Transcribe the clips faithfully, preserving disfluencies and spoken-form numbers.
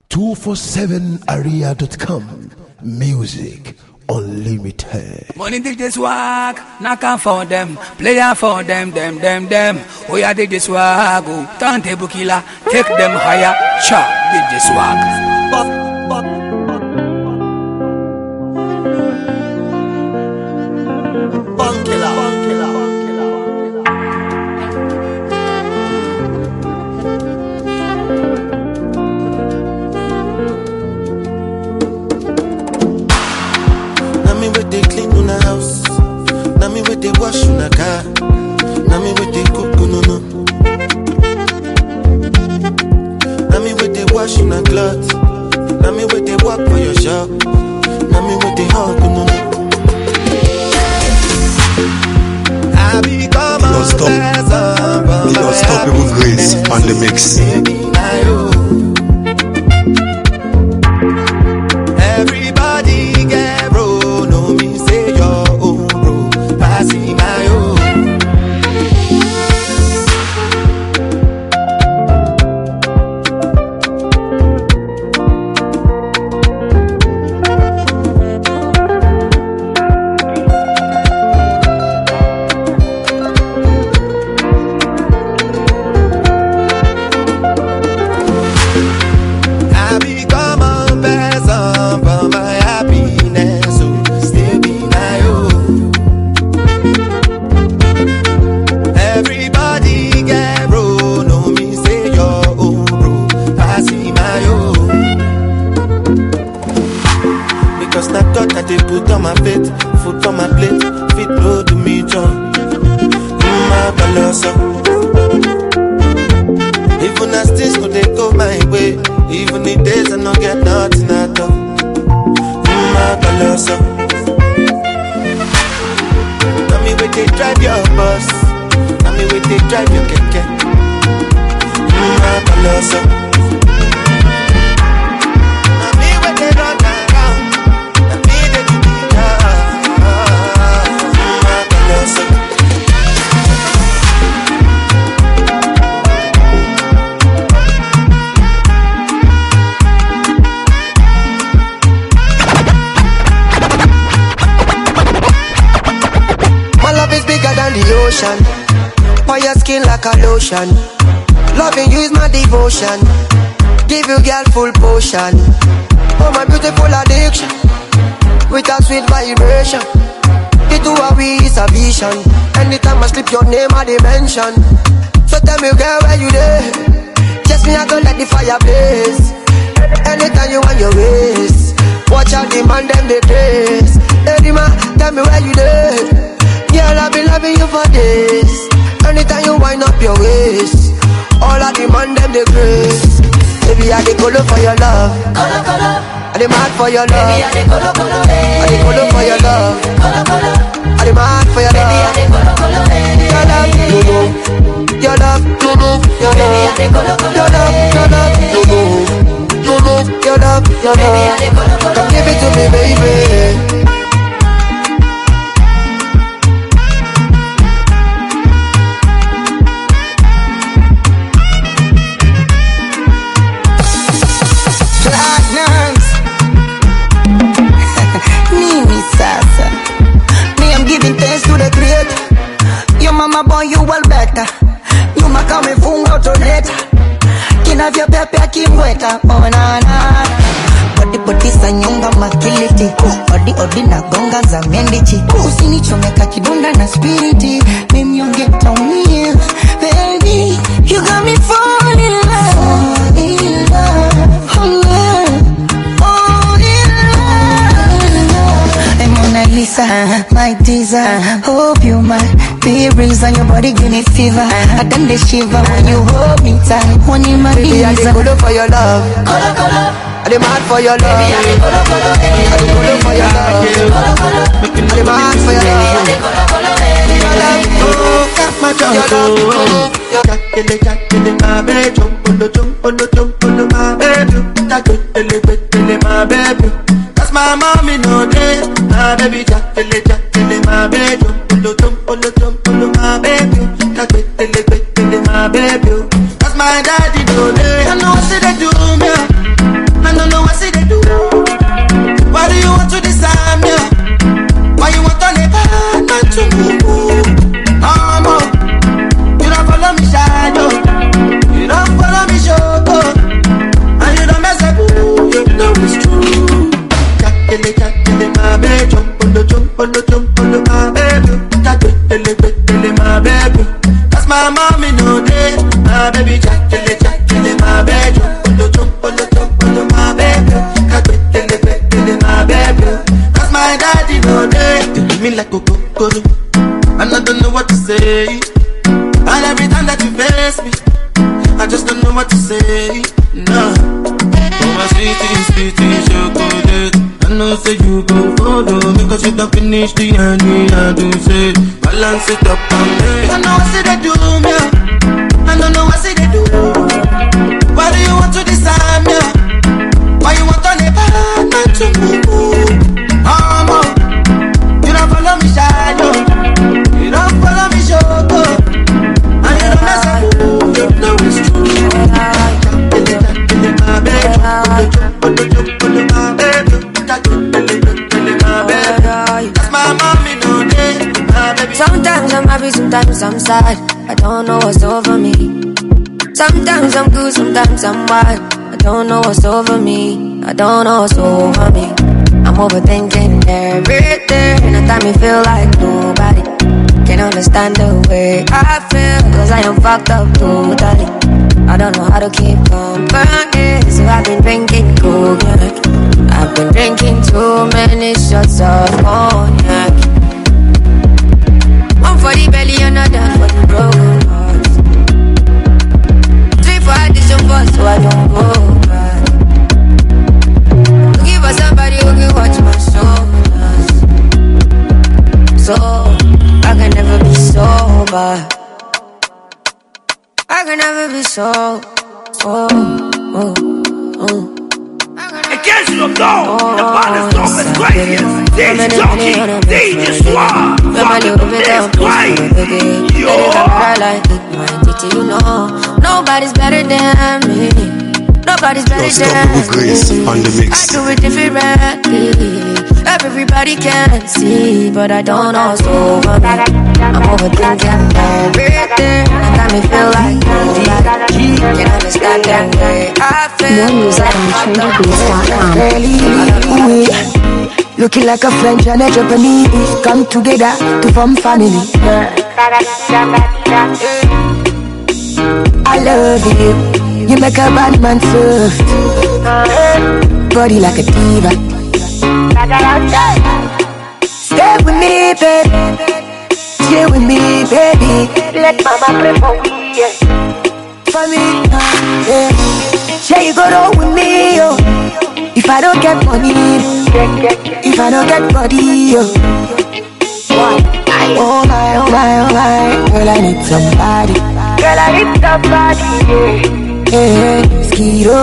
two forty-seven area dot com. Music unlimited. Money take this work, knock on for them, player for them, them, them, them. Oh yeah, take this work, go turntable killer, take them higher, chop, take this work. But, but, but killer, but killer, but killer, me with they clean on the house. Now me with they wash on the car. Now me with they cook no no. Now me with they wash on the cloth. Now me with they walk for your shop. Now me with they hug no no. I become a stop. We don't stop it with grace on the mix. Everybody get bro. Loving you is my devotion. Give you girl full potion. Oh my beautiful addiction. With a sweet vibration. The two of we is a vision. Anytime I slip your name I dimension. So tell me girl where you there. Just me I go let the fire blaze. Anytime you want your ways. Watch out the man them they trace. Hey man, tell me where you there. Girl I've been loving you for days. Anytime you wind up your waist, all I demand them the grace. Baby, I dey color for your love. Color, color. I dey mad for your love. Baby, I dey color, color. I dey color for your love. Color, color. I dey mad for your love. Baby, I dey color, color. Your love, no no. Your love, no no. Your love, baby, I dey color, color. Your love, your love, no no. No no. Your love, your love. Baby, I dey color, color. Come give it to me, baby. Mama boy you well better. Nyuma kama funga utoleta. Kina vya pepe akimweta. Oh na na. Body body sa nyonga makiliti. Odi odi na gonga za mendichi. Usinichomeka kidonda na spiriti. Mimi yonge taumia. Baby, you got me falling in love. Fall in love. Oh love. Fall in love. Hey Mona Lisa, my teaser. Hope you might be reason your body give me fever. I done the shiver when you hold me tight. When you my baby, I dey color for your love. Color, color. I dey mad for your love. Baby, I dey color, color. I dey color for your love. Color, color. I dey mad for your love. I dey color, color. Your love, oh, got my jump, your love, oh, your Jackele, jackele, my baby, jump, oh, jump, oh, jump, oh, my baby. Jackele, jackele, my baby. Cause my mommy know this, my baby. Jackele, jackele, my baby, jump, oh, jump, oh, jump, oh, my baby. Jackele, jackele, my baby. Cause my daddy know this, I know what they do me. to say, no. Oh my sweetie, sweetie, chocolate. I know say you go follow me, cause you don't finish the end, me I do say, balance it up and me. I know what say they do me, I don't know what say they do. Why do you want to decide me? Why you want to never not to move? Um, you don't follow me, shadow. You don't follow me, shoko. And you don't mess up. You know it's true. My baby, my baby, that's my mommy, no day. Sometimes I'm happy, sometimes I'm sad. I don't know what's over me. Sometimes I'm good, sometimes I'm bad. I don't know what's over me. I don't know what's over me. I'm overthinking everything. And I time me feel like nobody can understand the way I feel. Cause I am fucked up totally. I don't know how to keep company. So I've been drinking cognac. I've been drinking too many shots of cognac. One for the belly, another for the broken heart. Three for addition for so I don't go bad. Looking for somebody who can watch my shoulders, so I can never be sober. I can never be so. Oh, oh, oh. Against the law, the baddest dog is craziest. D J Jockey, D J Swag, fuck the place quiet. Yo, you know, nobody's better than me. Nobody's better Lost than with Grace me. on the mix. I do it differently. Everybody can see, but I don't know what's over me. I'm overthinking everything. And got me feel like nobody can understand the way I feel. More music on trendy beats dot com. Looking like a French and a Japanese come together to form family. I love you. You make a bad man soft, body like a diva. Stay with me, baby. Stay with me, baby. Let mama pray for we, yeah. For me, yeah. Say you go roll with me, yo. If I don't get money, if I don't get body, yo. Oh my, oh my, oh my. Girl, I need somebody. Girl, I need somebody, yeah. Hey, Skiro.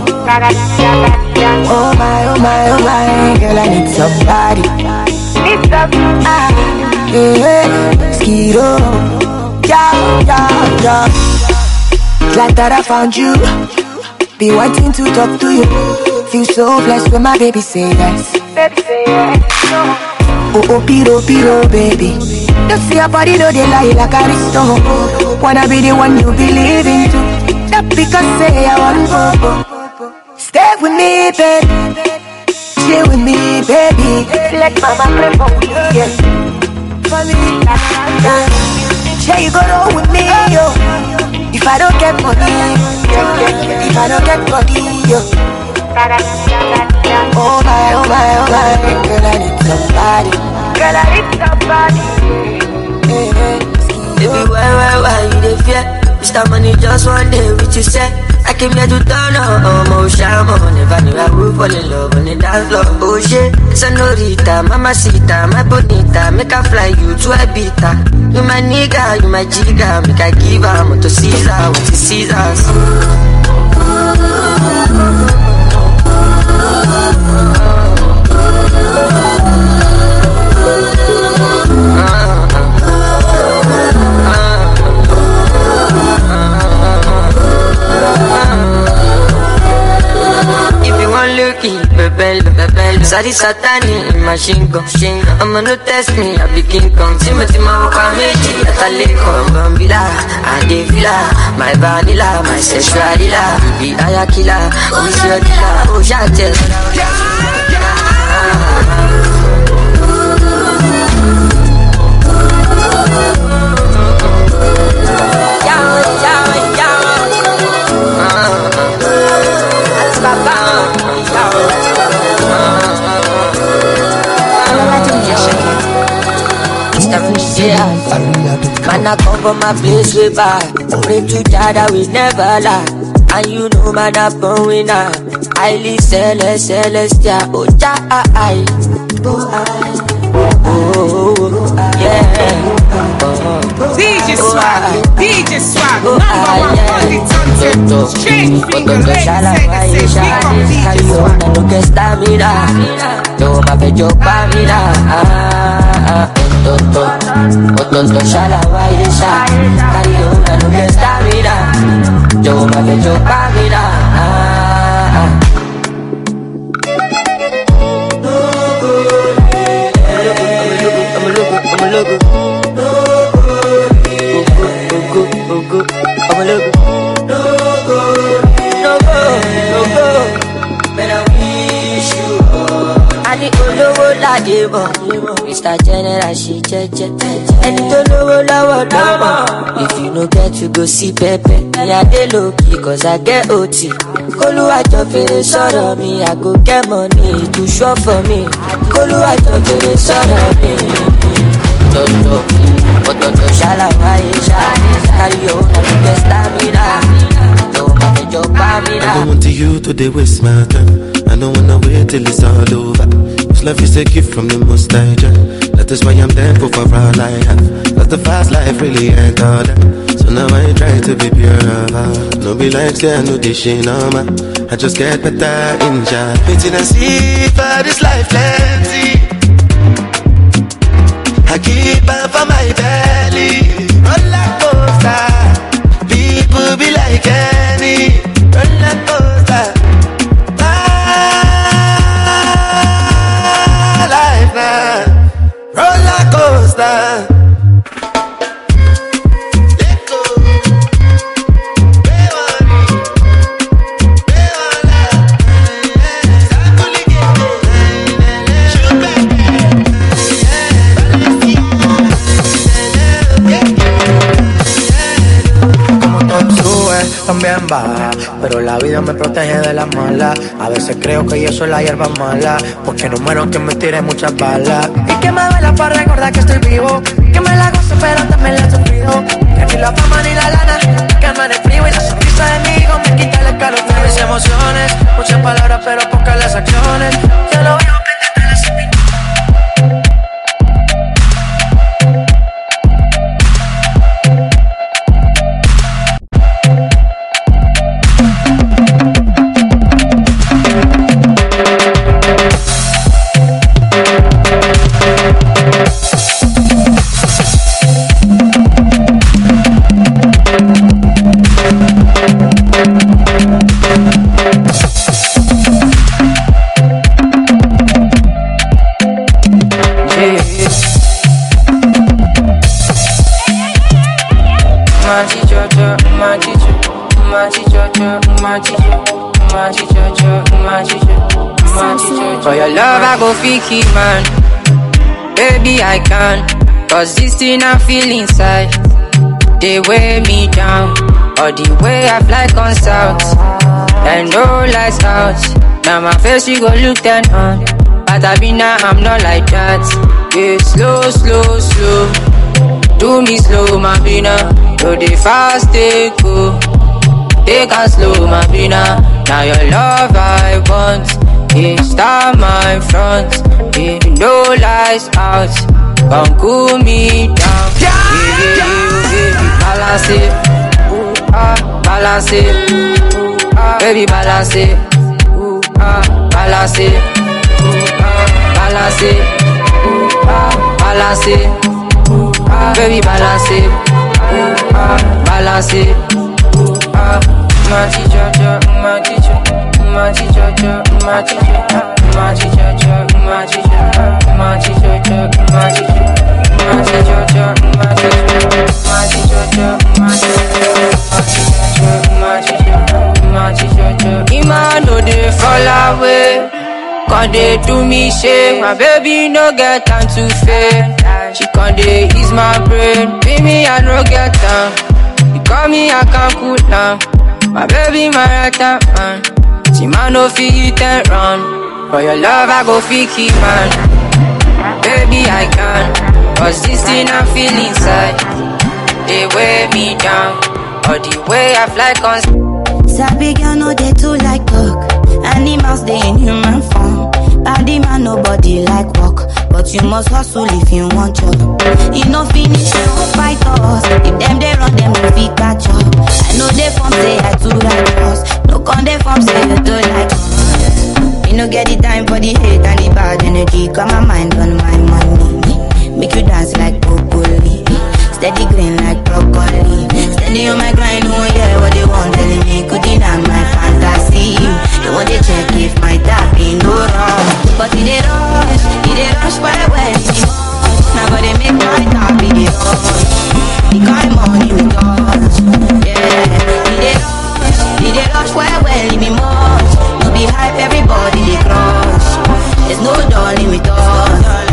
Oh my, oh my, oh my. Girl, I need somebody. Need somebody. Ah, hey, Skiro. Yeah, yeah, yeah. Glad that I found you. Be wanting to talk to you. Feel so blessed when my baby say yes. Baby say yes. Oh, oh, piro, piro, baby. Don't see your body, no, they lie like a risto. Wanna be the one you believe in too. Not because say I want go. Stay with me, baby. Stay with me, baby. Let mama pray for you, yeah. For me, yeah. Say you go roll with me, yo. If I don't get money, if I don't get body, yo. Oh my, oh my, oh my. Girl, I need somebody. Girl, I need somebody. Hey, hey. Baby, why, why, why you dey fear? Mister Money just one day with you say I came here to turn on, oh, Shamo. Never knew I would fall in love on the dance floor. Oh shit, senorita, mamacita, my bonita. Make I fly you to Ibiza. You my nigga, you my jigga. Make I give her to Caesar, what is Caesar's. Sadi satani, machine gun. I'ma no test me, I be King Kong. Timothy Mawaka Meji, Ataleko, Bambila, Adevila, my vanilla, my sexual dealer, be Ayakila, who's your dealer, oh Jatel. Man, I come from my place way back. Pray to God that we never lie. I And you know man I'm born winner. Highly celest, celestial. Oh, ja, I, oh, I, oh, oh, yeah. D J Swag, D J Swag, number one on the turntable. Strange finger legs, say, say, pick up D J Swag. Look at stamina, yo ma fe yo pa mira. Toto, toto, shala wa isha. Carry on, look at stamina, yo ma fe yo pa mira. Mister General, she cheche. And you don't know what I if you no get to go see Pepe. Yeah, they low key, cause I get O T. Kolu I jump in the sun on me. I go get money, too short for me. Kolu I jump in the sun on me. Toto, Toto, shala, Maisha. Carry on, I get stamina. No, my job, I don't want to you to the waste my time. I don't wanna wait till it's all over. This life is a gift from the Most High. That is why I'm thankful for all I have. Cause the fast life really ain't all that. So now I try to be pure. No be like say I know this shit no man. I just get better in job. Waiting and see for this life plenty. I keep up for my belly. Roller coaster. People be like any roller coaster. Roller coaster. Let go. También baja, pero la vida me protege de las malas. A veces creo que yo soy la hierba mala, porque no muero que me tire muchas balas. Y que me duela para recordar que estoy vivo, que me la gozo pero también la he sufrido. Que ni la fama ni la lana, que me de frío y la sonrisa de mi hijo me quita el escalofrío. Mis emociones, muchas palabras pero pocas las acciones. Yo lo veo pendiente de las opiniones. For your love I go fiki man, baby I can. Cause this thing I feel inside, they weigh me down. Or the way I fly on south, and no lights out. Now my face you go look down on, but I be now I'm not like that. Yeah, slow, slow, slow. Do me slow, my bina. Do the fast, take go. Take a slow, my bina. Now your love I want. It's down my front, yeah, no lights out. Come cool me down, yeah, yeah, yeah, yeah. Balance it, ooh, ah, balance it, ooh, ah, baby balance it, ooh, ah, balance it, ooh, ah, balance it, ooh, ah, balance it, ooh, ah, baby balance it, ooh, ah, balance it, ooh, ah, my teacher, my teacher. My teacher, my teacher, my teacher, my teacher, my teacher, my teacher, my teacher, my teacher, my teacher. Ima no dey fall away, cause they do me shame. My baby no get time to fail. She can dey ease my brain, baby I no get time. You call me I can't cool down. My baby my right man. See man no fit and run. For your love I go fiki man, baby I can. Cause this thing I feel inside, they weigh me down. Or the way I fly on. Sabi girl no they too like talk. Animals they in human form. Body man nobody like walk, but you must hustle if you want job. You know finish you won't fight us. If them they run them no fit catch up. I know they form say I too like us. No con they form say you too like us. You no get the time for the hate and the bad energy. Got my mind on my money. Make you dance like broccoli. Steady green like broccoli. Steady on my grind, oh yeah, what they want telling me. Could deny my fantasy. They want to check if my tap ain't no wrong. But it they rush, it they rush by when it's much. Now gotta make my tap be the rush. The kind money we touch. Yeah, it they rush, it they rush where well it be much. No be hype, everybody they crush. There's no darling with us.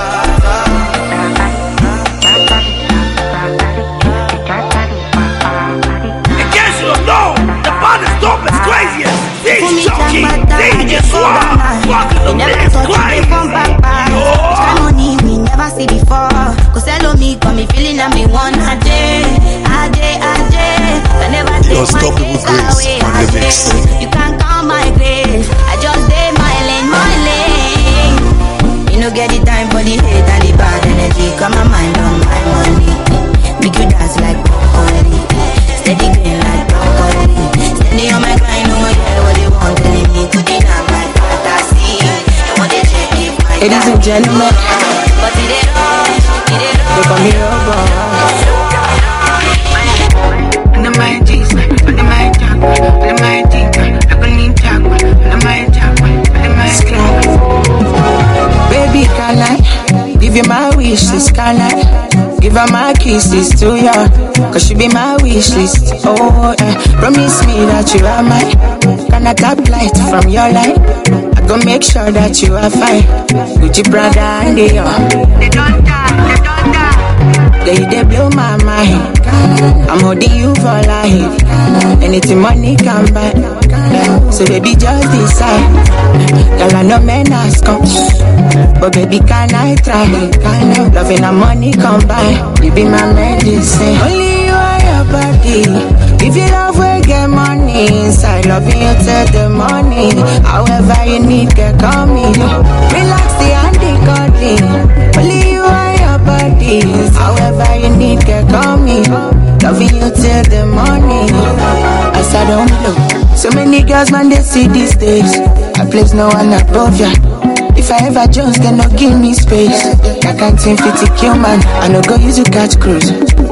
D J Swag, fucking the next crying. Money we never see before. Cause hello me, got me feeling I'm the one a day, a day, a day. I never take my days away. You can't count my grace. I just day my lane, my lane. You no get the time for the hate and the bad energy. Got my mind on my money. Make you dance like broccoli. Steady green like broccoli. Steady on my grind, oh yeah, what they want telling me. Could deny my fantasy. They want to check if my ladies and gentlemen, but it ain't all, it ain't all. they call me Robo. Under my jeans, under my jack, under my jeans, I can need jack, under my jack, under my skin. Baby, can I give you my wish list? Can I give her my kisses to you? Cause she be my wish list. Oh, eh. Promise me that you are mine. Can I tap light from your light? I go make sure that you are fine. Gucci, Prada and Dior. They don't die, they don't die. They, they blow my mind. I'm holding you for life. Anything money can buy. So baby just decide. Girl I know men ask come, but baby can I try? Loving and money combine. You be my medicine. Only you are your body. If you love will get money inside, loving you till the morning. However you need, girl call me. Relax the handy cuddling. Only you are your body. However you need, girl call me. Loving you till the morning. As I don't know, so many girls man they see these days. I place no one above ya. If I ever just then no give me space. I can't seem to take you man. I no go use you catch cruise.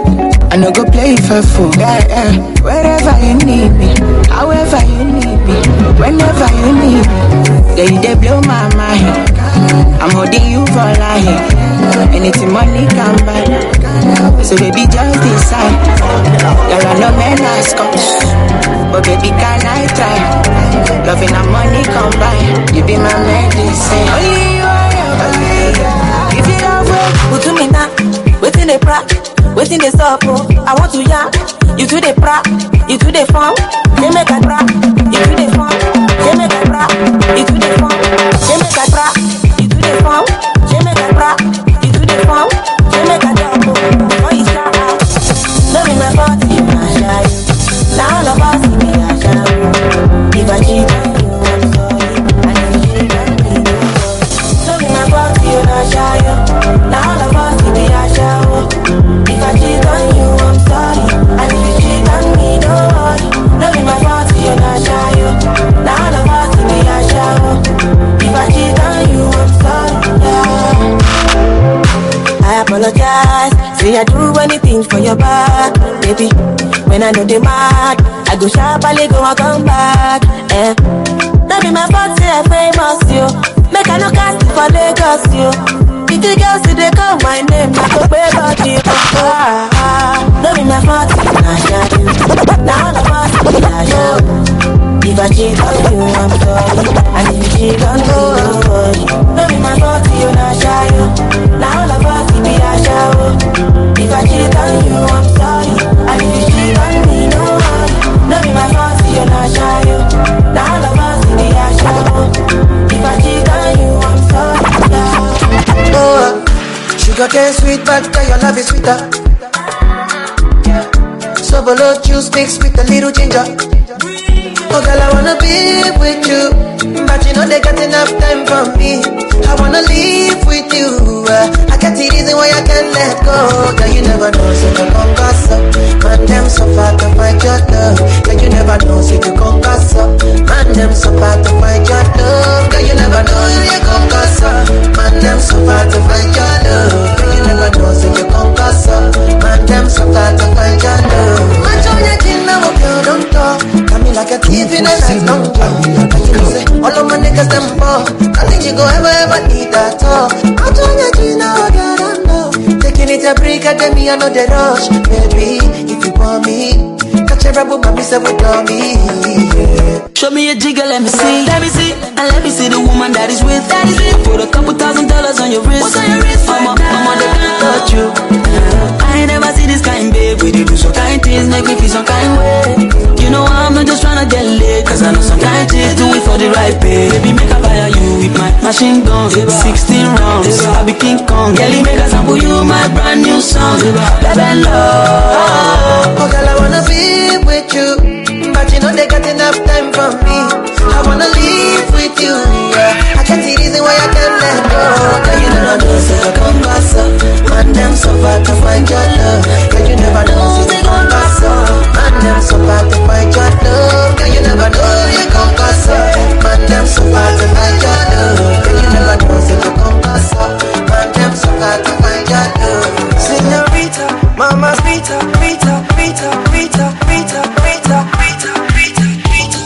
I no go play for fool. Yeah, yeah. Wherever you need me, however you need me, whenever you need me, they they blow my mind. I'm holding you for life. Anything money can buy. So baby just decide. Girl I know men ask come, but baby can I try? Loving and money combine. You be my medicine. Only you are your body. If you love it, put to me now. Waiting the pra, waiting the stop. I want to ya. You do the pra, you do the fun. They make a pra, you do the fun. They make a pra, you do the fun. They make a pra, you do the fun. They make a pra, you do the fun. They make a double. Oh, you start out. Love in my body, my shy. Now all of us be a shy. If I cheat on you, I'm sorry. I need you to be no sorry. Love in my body, you're not shy. Now all of us be a shy. If I cheat on you, I'm sorry. I need you to cheat on me, no worry. Love in my body, you're not shy. Now all of us be a shy. If I cheat on you, I'm sorry. Yeah. I apologize. Say I do anything for your back, baby. When I know the mad, I go sharply go and come back. Eh? That be my fault, say I famous you. Make I no cast for Lagos you. If the girls see they call my name, I go pay about you. Ah, ah, that be my fault, I shot you. Now all of us, I shot. If I cheat on you, I'm sorry. And if you cheat on me, don't worry. That be my fault, you not shy. Now all of us, be a shower. If I cheat on you, I'm sorry. And if you cheat on me, don't worry. That be my fault, you not shy. Now all of us, be a shower. If I cheat on you, I'm sorry. Yeah. Oh, sugar cane sweet, but your love is sweeter. So below juice mixed with a little ginger. Oh girl, I wanna be with you, but you know they got enough time for me. I wanna live with you. uh, I got the reason why I can't let go. Girl, you never know, so you come pass up. Man, them so far to find your love. Girl, you never know, so you come pass up. Man, them so far to find your love. Girl, you never know, so you come pass up. Man, them so far to find your love. Girl, you never know, so you come pass up. Man, them so far to find your love. Man, show your chin now, girl, don't talk. Come me like a thief in a night, don't talk. Like you say, all of my niggas them ball. Nothing you go ever ever need at all. I'm trying to get now, girl, I know. Taking it a break, I tell me I know the rush. Baby, if you want me, catch a rebel, mommy say we love me. Show me a jigger, let me see. Let me see, and let me see the woman that is with. That is with. Put a couple thousand dollars on your wrist. What's on your wrist? Mama, mama, they can't touch you. I ain't never see this kind, babe. We do some kind things, make me feel some kind way. You know I'm not just tryna get laid, cause I know some kind things do it for the right pay. Baby, make I fire you with my machine guns, sixteen rounds, I be King Kong. Girlie, make I sample you my brand new song, baby, love. Oh girl, I wanna be with you, but you know they got enough time for me. I wanna live with you, yeah. I can't see reason why I can't let go. Girl, you never know, so you come pass up. Man, them so far to find your love. Girl, you never know, so you come pass up. Man, them so far to find your love. Girl, you never know, you come pass up. Man, them so far to find your love. Girl, you never know, so you come pass up. Man, them so far to find your love. Señorita, mama's Rita, Rita, Rita, Rita, Rita, Rita, Rita, Rita, Rita.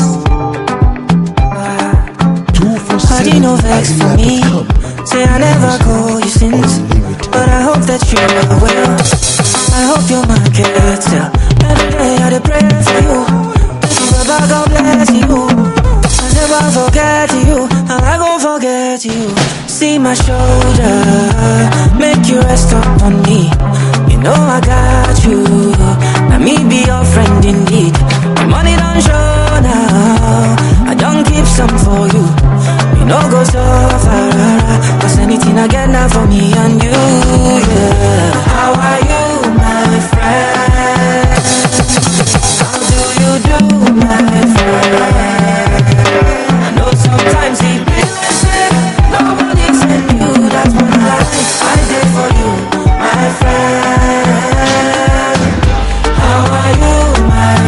How do you know vex for me? Say I never call you since, but I hope that you never will. I hope your mind gets still. Every day I pray for you. Baba, God bless you. I never forget you, and I gon' forget you. See my shoulder, make you rest upon me. You know I got you, let me be your friend indeed. The money don't show now, I don't keep some for you. You know go so far, cause anything I get now for me and you, yeah. How are you, my friend? How do you do, my friend? I know sometimes it feels like nobody sent you, that's my life. I did for you, my friend. How are you, my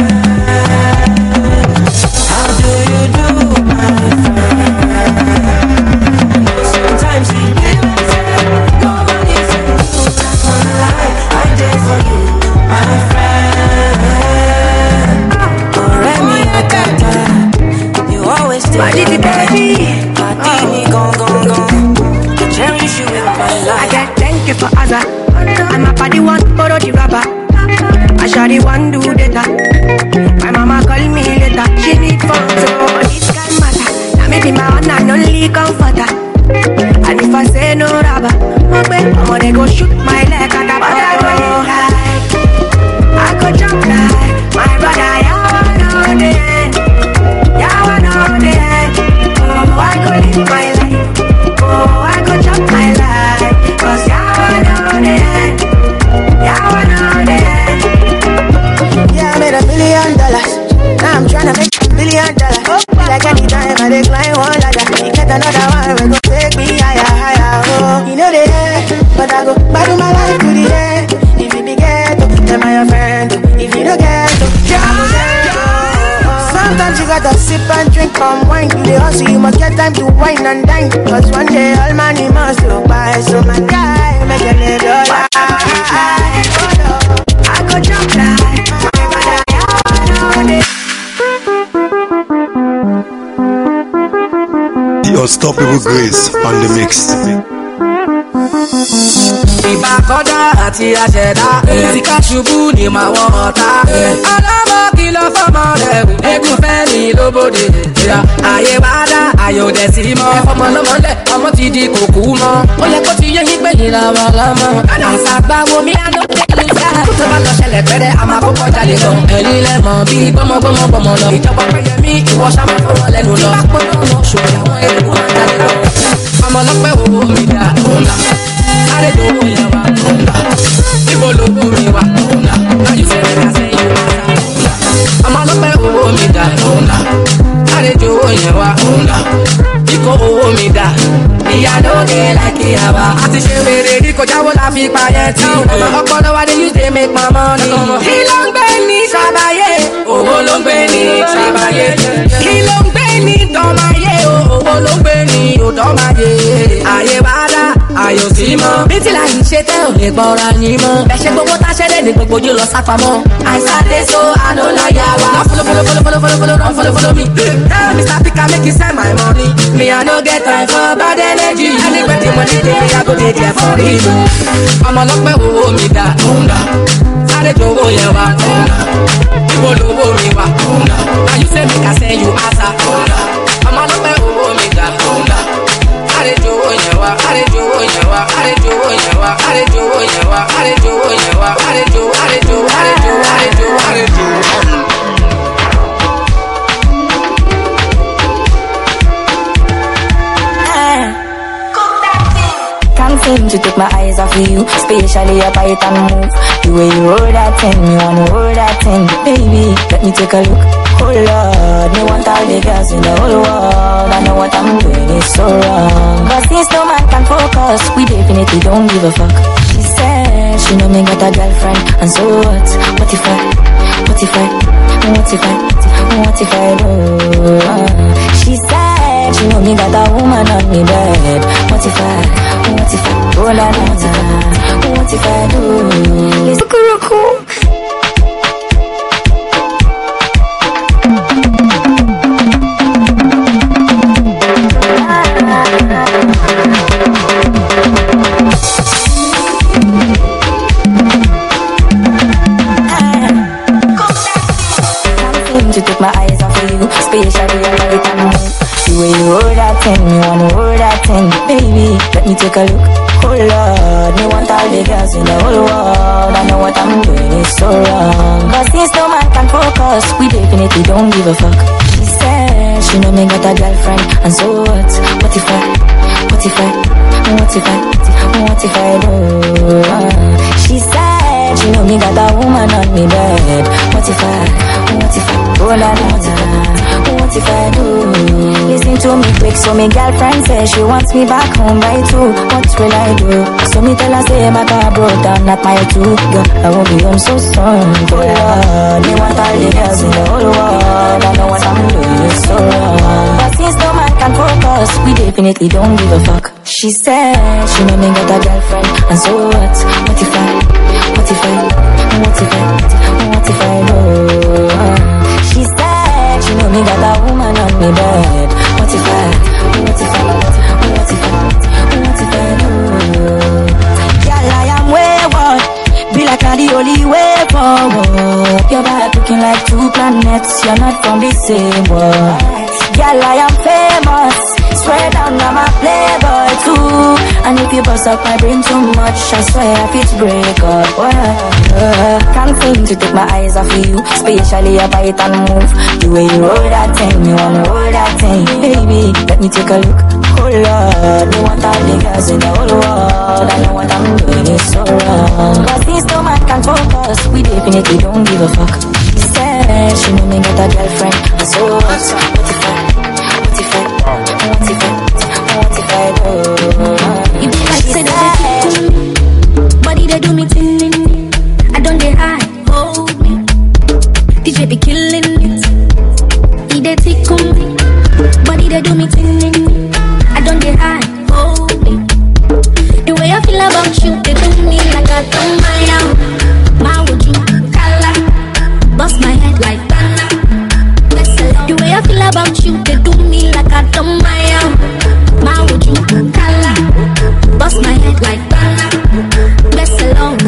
friend? How do you do, my friend? I know sometimes it feels like nobody sent you, that's my life. I did for you, my friend. Oh, Remy, I got that. You always take my baby, baby. Me gone, gone, gone. Cherish you in my life. I get thank you for Azza. And my body want borrow the rubber. I shall the one do data. My mama call me later. She need fun, so this can matter. Now me be my own and only comforter. And if I say no rubber, okay, I'm gonna go shoot my leg at the bottom. I go jump like my brother. Yeah, I know the end. Yeah, I know the end. Oh, I go live my life. Oh, I go chop my life. Cause yeah, I know the end. Yeah, I know the end. Yeah, I made a million dollars. Now I'm tryna make a billion dollars. Oh, like anytime I decline one ladder. You get another one, we gon' take me higher, higher. Oh, you know the end, but I go battle my life to the end. If you be ghetto, then my friend. If you don't get to, sometimes you gotta sip and drink from wine. You the hustle, you must get time to wine and dine. Cause one day all money must go by. So my guy, make a little life. I go jump like my brother, yeah, I know this. The unstoppable grace on the mix. Ìbákọ́dá àti àṣẹ̀dá tí ká ṣubú ní màá wọ́n ọ̀tá. Ọlọ́mọ kìlọ̀ fọ́mọ rẹ̀ eégún fẹ́ ní lóbodè. Àyè wá dá àyè òdẹ sí mọ́. Ọmọ lọ́mọlẹ̀ ọmọ ti di kòkú mọ́. Ó yẹ kó ti yé yín pé yín làwọn lọ́mọ. Àṣàgbà wo mi àná tẹ́lẹ̀ fẹ́. Tó bá lọ ṣẹlẹ̀ pẹ́rẹ́ a máa kókó jáde lọ. Ẹ̀yin lẹ́mọ̀ bí gbọ́mọgbọ́mọ bọ̀mọ lọ. Ìjọba pẹ́yẹmí ìwọ ṣàmà fún wọn lẹ́nu lọ. Bá pọ̀ lọ́mọ ṣòwò àwọn ewu máa jáde lọ. Ọmọ ọlọ́pẹ́ owó mi dá ọ̀la. Àrèdò owó yẹn wá ọ̀la. Ibo ló kú mi wá ọ̀la. Ayúfẹ́ mi kà sẹ́yìn wá ọ̀la. Ọmọ ọlọ́pẹ́ owó mi dá I don't get like it, haba. I see she ready, cause I will have to buy it down. Up on the way they use, they make my money. He long Benny, Shabaye. Oh, long Benny, Shabaye. He long Benny, Domaye. Oh, long Benny, oh, Domaye. Aye, Bada, Aye, Simo. Bitty like you shit, oh, they bought a Nemo. Best of what I said, they go you lost up. I started so I don't like Yawa. Follow, follow, follow, follow, follow, follow, follow, follow, follow me. Tell me, stop it, I make you send my money. Me, I don't get time for bad energy. Anybody money, they me, I go take care for it. I'm a lock, but who me that? Sare jowo yen wa ibo lowo mi wa and you say make I send you asa I'm a lock, but who me that? Sare jowo yen wa, sare jowo yen wa, sare jowo yen wa, sare jowo yen wa, sare jowo yen wa, sare jowo, sare jowo, sare jowo, sare jowo, sare jowo. Can't seem to take my eyes off of you, especially your bite and move. The way you roll that thing, me wanna roll that thing. Baby, let me take a look. Oh Lord, me want all the girls in the whole world. I know what I'm doing is so wrong, but since no man can focus, we definitely don't give a fuck. She said she know me got a girlfriend, and so what? What if I? What if I? What if I? What if I do? She said she know me got a woman on me bed. What if I? What if I? Oh la la la. What if I do? It's cool. To take my eyes off of you, especially your bite and move. The way you roll that thing, me wanna roll that thing. Baby, let me take a look. Oh Lord, me want all the girls in the whole world. I know what I'm doing is so wrong, but since no man can focus, we definitely don't give a fuck. She said she know me got a girlfriend, and so what? What if I? What if I? What if I? What if I do? She said she know me got a woman on me bed. What if I? What if I? Oh la la la. What if I do? Listen to me quick, so me girlfriend says she wants me back home by two. What will I do? So me tell her say my car broke down, not my two. Girl, I won't be home so soon. Oh Lord, me want all the girls in the whole world. I know what I'm doing is so wrong, but since no man can focus, we definitely don't give a fuck. She said she know me got a girlfriend, and so what? What if I? What if I? What if I? What if I do? She said she know me got a woman on me bed. What if I? What if I? What if I? What if I do? Girl, I am wayward. Be like I'm the only way forward. Your back looking like two planets. You're not from the same world. Girl, I am famous. Swear down, I'm a playboy too. And if you bust up my brain too much, I swear if it's break up. Uh, can't seem to take my eyes off of you, especially your bite and move. The way you roll that thing, you wanna roll that thing. Baby, let me take a look. Oh Lord, you want all the girls in the whole world. I know what I'm doing is so wrong, but since no man can focus, we definitely don't give a fuck. She said she know me got a girlfriend, and so what? What if I? What if I? What if I? What if I do? You be like say that body they do me thing. I don't they hide, hold me. D J be killing it. He they tickle me. Body they do me thing. I don't they hide, hold me. The way I feel about you, they do me like I don't mind now. My would you color? Bust my head like Dana. The way I feel about you, they do me like I don't mind now. My would you color? Bust my head like Dana. Best alone.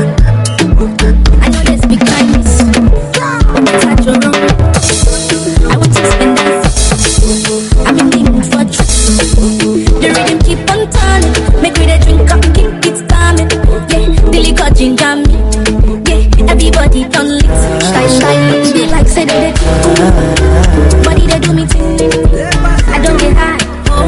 I know there's big kindness. Touch your room. I want to spend this. I've been thinking for trust. The rhythm keep on turning. Make me the drink up, keep it coming. Yeah, the liquor ginger me. Yeah, everybody done lit. Style, style, be like say they do. Body they do me thing. I don't get high.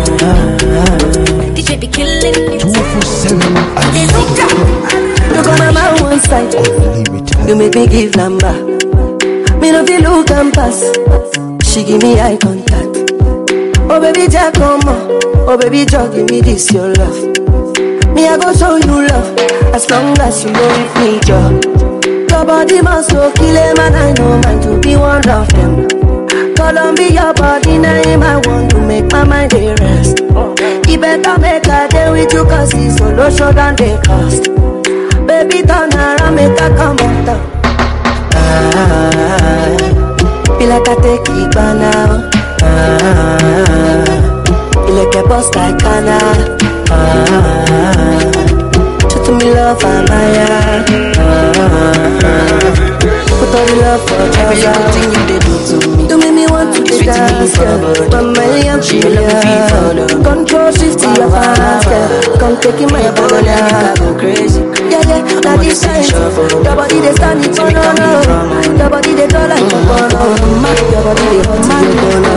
Oh, D J be killing it. two forty-seven They look up. You come on my one side. You make me give number. Me no feel look and pass. She give me eye contact. Oh baby, Jack, come on. Oh baby, Jack, give me this your love. Me I go show you love as long as you know with me, Jack. Your body must go kill him, and I know mine to be one of them. Columbia body name, I want to make my mind a rest. You better make a day with you, cause it's solo show than they cost. Baby, turn around, make a come on down. Ah, feel like I take it by now. Ah, feel like a boss like Kana. Ah, show to me love, Amaya. Ah, put all the love for everything you did do to me. Do make me want to be dance, girl. One million trillion. Control shift to your fast, girl. Come take it, my body, I go crazy. Yeah, yeah, now this time your body they stand it for no, no. Your body they draw like a bono. Your body they hot to your bono.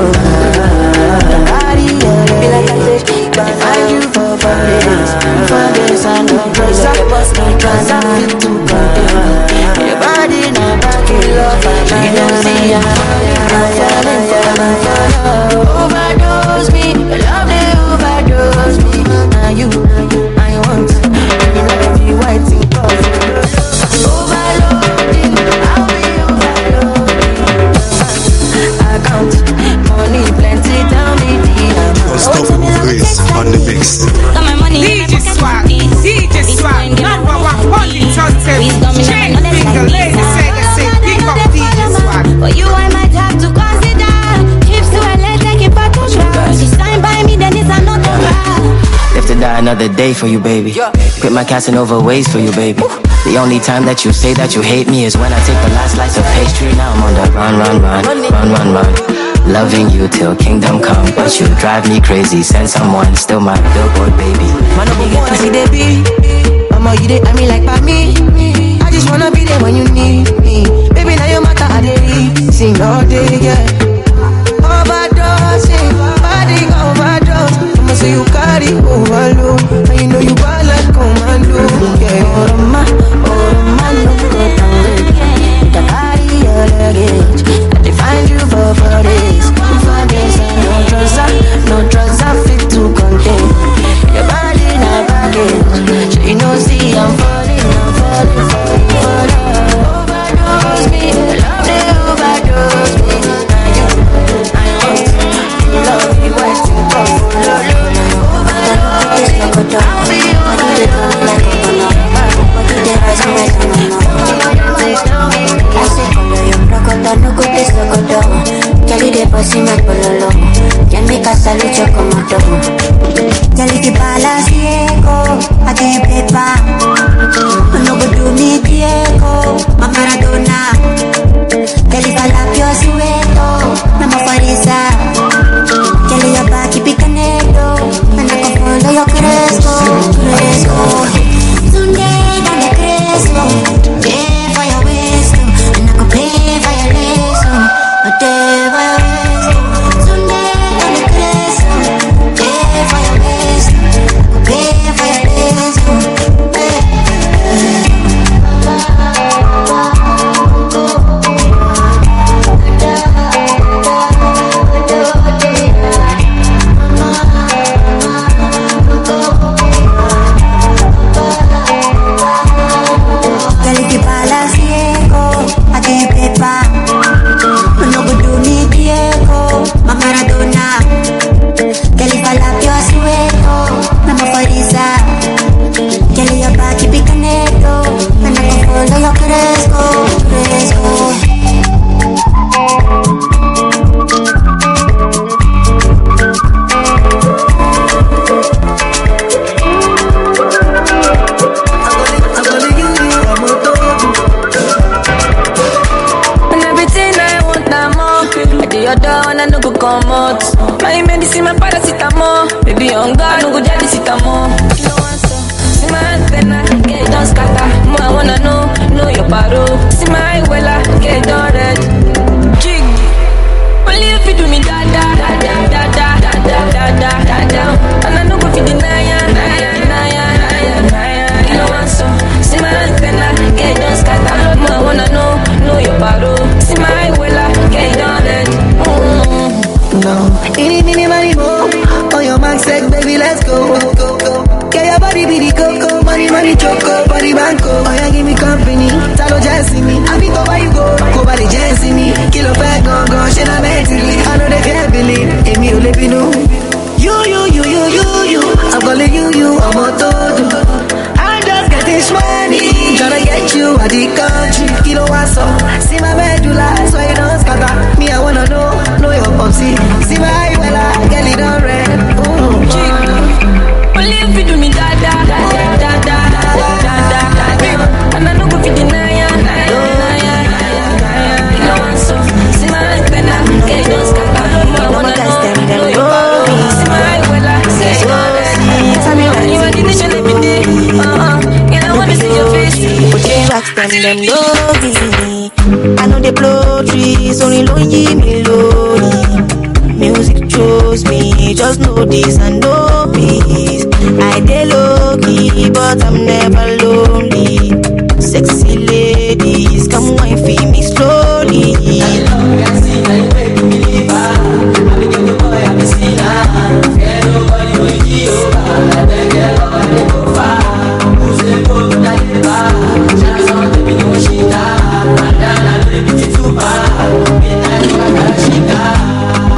Feel like I take it back. Find you for five days. Five days and no drugs. I bust no drugs. I feel too bad. Your body now back in love. You don't see I'm falling for my overdose me. Love they overdose me. Now you, I want. Waiting for overloading, I'll be overloading. I count money plenty, tell me the amount. Unstoppable Grace on the mix. D J Swag, D J Swag, number one holy content. Chain finger, lady Sega say, pick up D J Swag. But you I might have to consider. Trips to L A, take it back to Shroud. She signed by me, then it's another round. Live to die another day for you, baby. Quit my Casanova ways for you, baby. The only time that you say that you hate me is when I take the last slice of pastry. Now I'm on the run, run, run, run, run, run. Loving you till kingdom come, but you drive me crazy. Send someone, still my billboard, baby. Man, I'm gonna see the beat. Mama, you did, I mean like by me. I just wanna be there when you need me. Baby, now you matter, I did sing all day, yeah. Overdosing, body overdose. I'ma say you carry overload, and you know you bad like commando. Yeah, Oroma, Oroma, no go down. The carry your luggage, I define you for four days. Four days and no drugs, no drugs I fit to contain. Your body not baggage, so you know see I'm falling, I'm falling, falling, falling. Overdose me, love they overdose me. Ya en mi casa lucho como todo. Ya le di pala ciego, a ti pepa. No go do me Diego, ma Maradona. Ya le pala pio sueto, na mo farisa. Ya le yaba ki picanero, anda con fondo yo crezco, crezco. Sunday dale crezco, yeah fire west, anda con play fire leso, no te vayas. Ini mini mani mo sec, baby, let's go. Get your body be the coco, money, money, choco, body banco. Oh yeah, give me company, talo just see me. I mean, go where you go, go by the just see me. Kilo back, gone, gone, shit, I'm mentally. I know they can't believe, and me, let me know. You, you, you, you, you, you. I'm calling you, you, I'm a toad. I'm just getting money, tryna get you out the country. Kilo what's up? See my medulla, so you don't scatter. Me, I wanna know, know your popsy. See my eye, well, I get it on red. Ooh, only if you do me da da da da da da da da da. And I know go fit deny ya, you know I'm so. See my eye, well, I get it on scatter. I wanna know, know your popsy. See my eye, well, I say it on red. Tell me when you are the nation every day. Uh-uh, you know I wanna see your face. Okay, rocks them, them love me. I know they blow trees, only lonely me lonely. Music chose me, just know this and know peace. I dey low key, but I'm never lonely. Sexy ladies, come wine for me slowly. I love you, I see I wait to believe her. I be get the boy, I be seen her. Get nobody with you, I beg get love, I dey go far. Who's the go to the bar? Chance on the big machine, and then I do the big too bad. Midnight, I got a chica.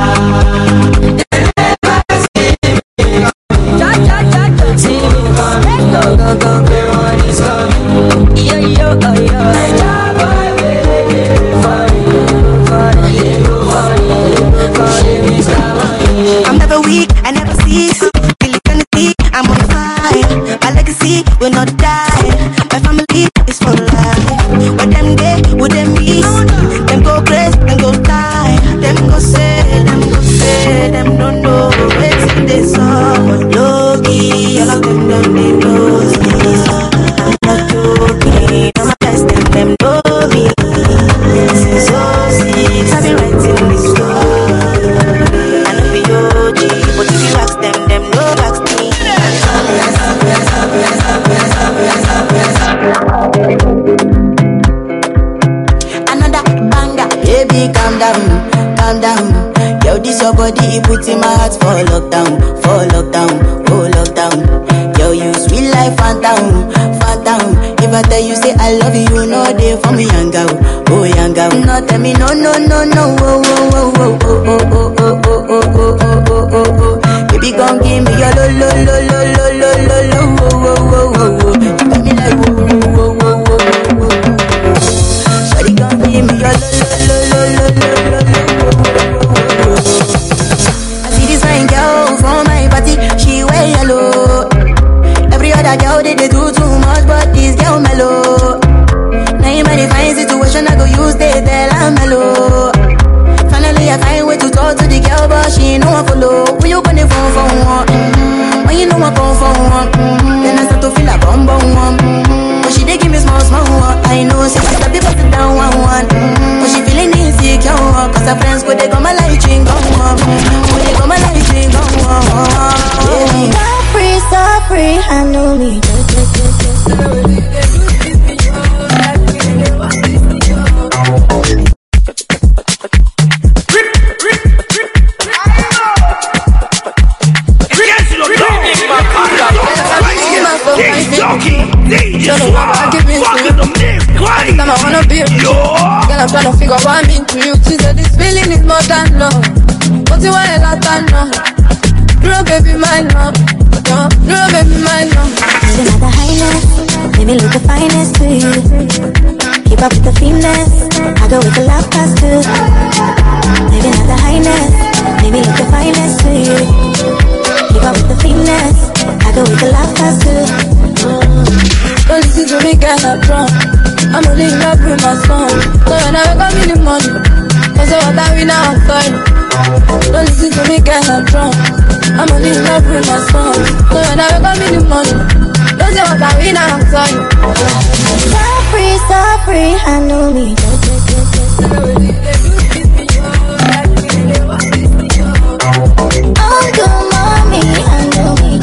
I'm never weak, I never cease. Till eternity, I'm on fire. My legacy will not die. My family is for life. What them day, would them be? Them go crazy, them go die. Them go say, them go say, them don't know. What's in this song? Loki, all of them don't need no sleep. I'm not joking, I'm a best, them, them know me. This is so sick, I've been writing this story. I know be O G, but if you ask them, them no ask me. Another banger, baby, calm down, calm down. Yo, this your body, put in my heart for lockdown, for lockdown, oh lockdown. Yo, you sweet life, phantom, phantom. If I tell you say I love you, you know they for me young girl, oh young girl. No tell me no, no, no, no, oh, oh, oh, oh, oh, oh, oh, oh, oh, oh, oh, oh, oh. Baby, gon' give me your lo, lo, lo, lo, lo, lo, lo, lo, oh, oh, oh, oh, oh. You got me like whoa, whoa, whoa, whoa, whoa, whoa. Shawty gon' give me your lo, lo, lo, lo, lo, lo, lo, oh. I see this fine girl from my party, she wear yellow. Every other girl they, they do too much, but this girl mellow. Now in my fine situation, I go use they tell I'm mellow. Finally I find way to talk to the girl, but she ain't no one follow. When you gonna phone for one? Mm-hmm. When you know I come for one? Mm-hmm. Then I start to feel like bum bum one. Mm-hmm. But she dey give me small small one. I know she got to be busted down one one. Mm-hmm. But she feeling insecure, cause her friends go they go my light ring go on. Go they go my light ring go on. Stop free, stop free, I know me. I wanna be with you. Girl, I'm tryna figure what I'm into you. She said this feeling is more than love. But you want a lot of love. No baby, mine now. No baby, mine now. Living at the highness, living with the finest to you. Keep up with the feemness, I go with the love past too. Living at the highness, living with the finest to you. Keep up with the feemness, I go with the love past too. Don't listen to me, girl, I'm drunk. I'm only in love with my song. So when I wake up in the morning, I say what I win now, I'm sorry. Don't listen to me, girl, I'm drunk. I'm only in love with my song. So when I wake up in the morning, don't say what I win now, I'm sorry. Stop free, stop free, I know me. Oh, good mommy, I know me.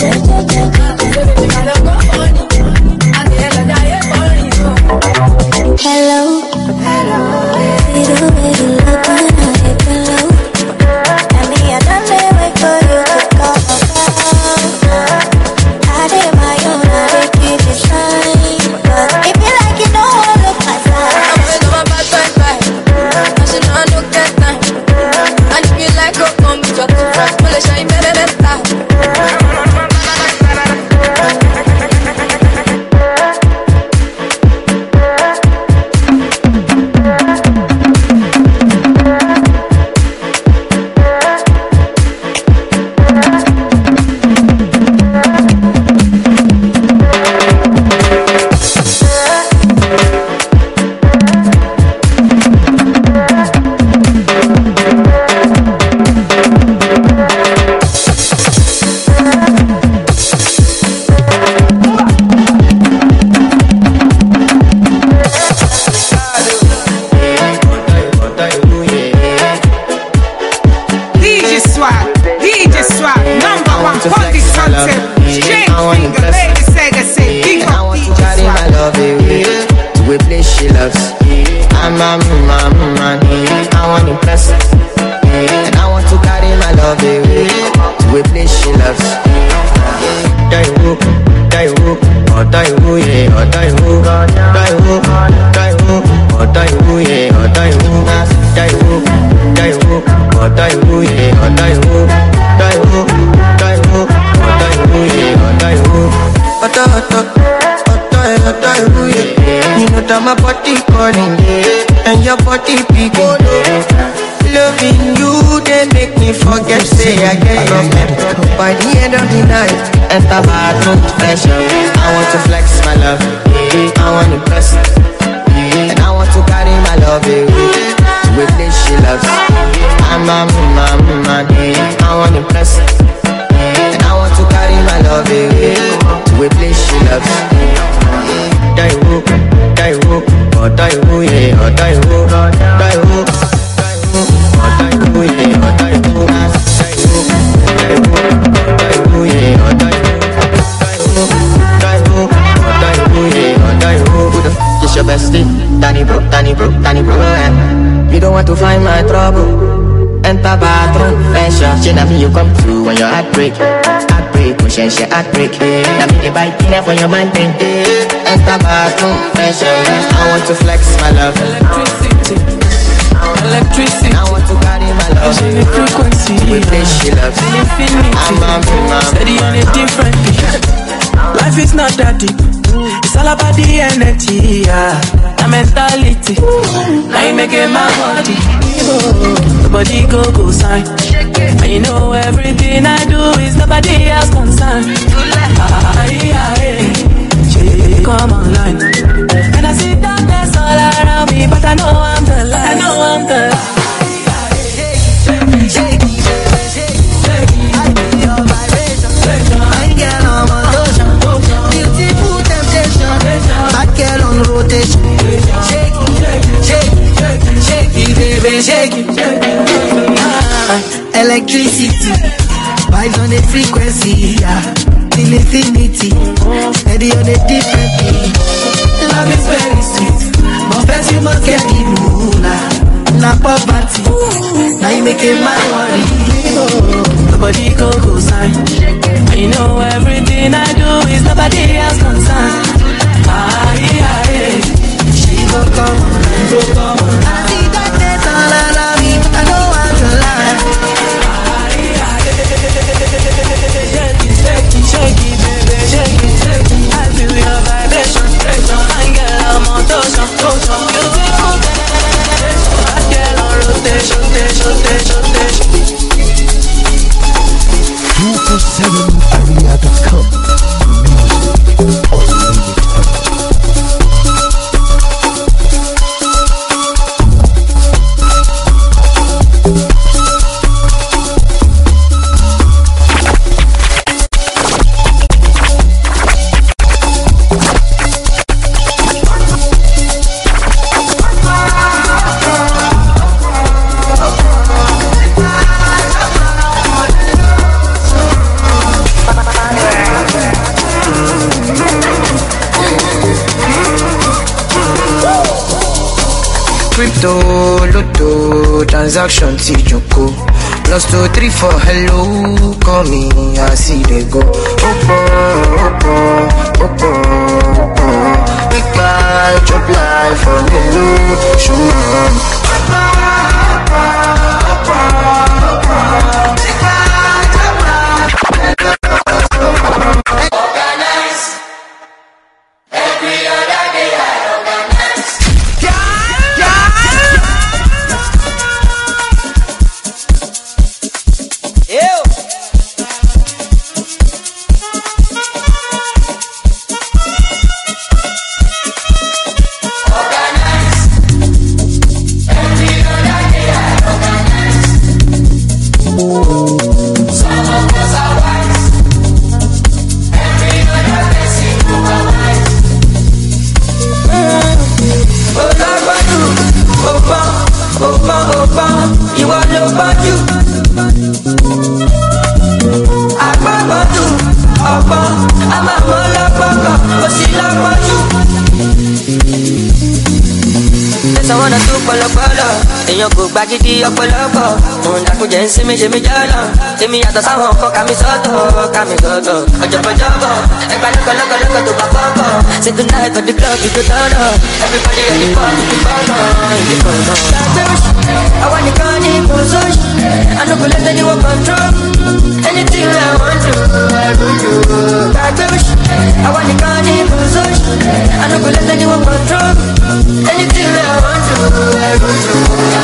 Hello, hello. See the way you look when I hit below. Tell me I don't wait for you to call. loves. Die who, die who, or die who, yeah, or die who, die who, die who, or die who, yeah, or die who, die who, die who, or die who, yeah, or die who, die who, die who, or die who, yeah, or die who, or die, or die who, yeah. You know that my body calling, yeah, and your body picking. Loving you, they make me forget, say again. By the end of the night, enter bathroom pressure. I want to flex my love, I want to press, and I want to carry my love away to a place she loves. I'm a man, man, I want to press, and I want to carry my love away to a place she loves. Die who, die who, or die who, yeah, or die who, die who. It's your bestie, Danny bro, Danny bro, Danny bro. You don't want to find my trouble. Enter bathroom, pressure. She na me you come through when your heart break. Heartbreak, pushing she heartbreak. Na me the bite dinner for your mind thing. Enter bathroom, pressure. I want to flex my love. Electricity. Electricity. I want to carry my love. Pushing the frequency. With this she loves. Infinity. I'm a man. Steady on a different beat. Life is not that deep. It's all about the energy, yeah. The mentality. Now you make it my body. The body go go sign. And you know everything I do is nobody else concerned. Ah, yeah, yeah. Come online. And I see darkness all around me, but I know I'm the light. I know I'm the light. Shake it, shake it, shake it. I feel your vibration. I get on my lotion. Beautiful temptation. Bad girl on rotation. Shake it, shake it, shake it, baby, shake it. Electricity, vibes on the frequency, yeah. Till infinity, steady on a different beat. Love is very sweet, but first you must get the moolah. Na poverty, now you make it my worry. Nobody go go sign. And you know everything I do is nobody else concerned. Ah, yeah, yeah. She go come on, go come on. I see darkness all around me, but I know I'm the light. Ah, yeah, yeah. Shake it, shake it, shake it, baby, shake it, shake it. I feel your vibration. I get a motion, motion, beautiful. I get on rotation, rotation, rotation, rotation. two forty-seven area dot com. Music unlimited. Crypto, Lotto, transaction, T-Joko. Plus two, three, four, hello, call me, I see they go. Oppo, Oppo, Oppo, Oppo. Big buy, job life, for me, show me. Organize. Every èèyàn kò gbàgídí ọ̀pọ̀lọpọ̀ òun dàkúnjẹ ń sinmi ṣe mí jọlọ èmi yàtọ̀ sáwọn kan kàmí sọ́tọ̀ kàmí sọ́tọ̀ ọjọ́bọ̀jọ́bọ̀ ẹgbà lọ́kọ̀lọ́kọ̀lọ́kọ̀ tó bá kọ́kọ̀ single night on the club you go turn up everybody ready for the corner the corner. àwọn nìkan ní pòsóṣì I no go let anyone control anything I want to I do you. àwọn nìkan ní pòsóṣì I no go let anyone control anything I want to I do you.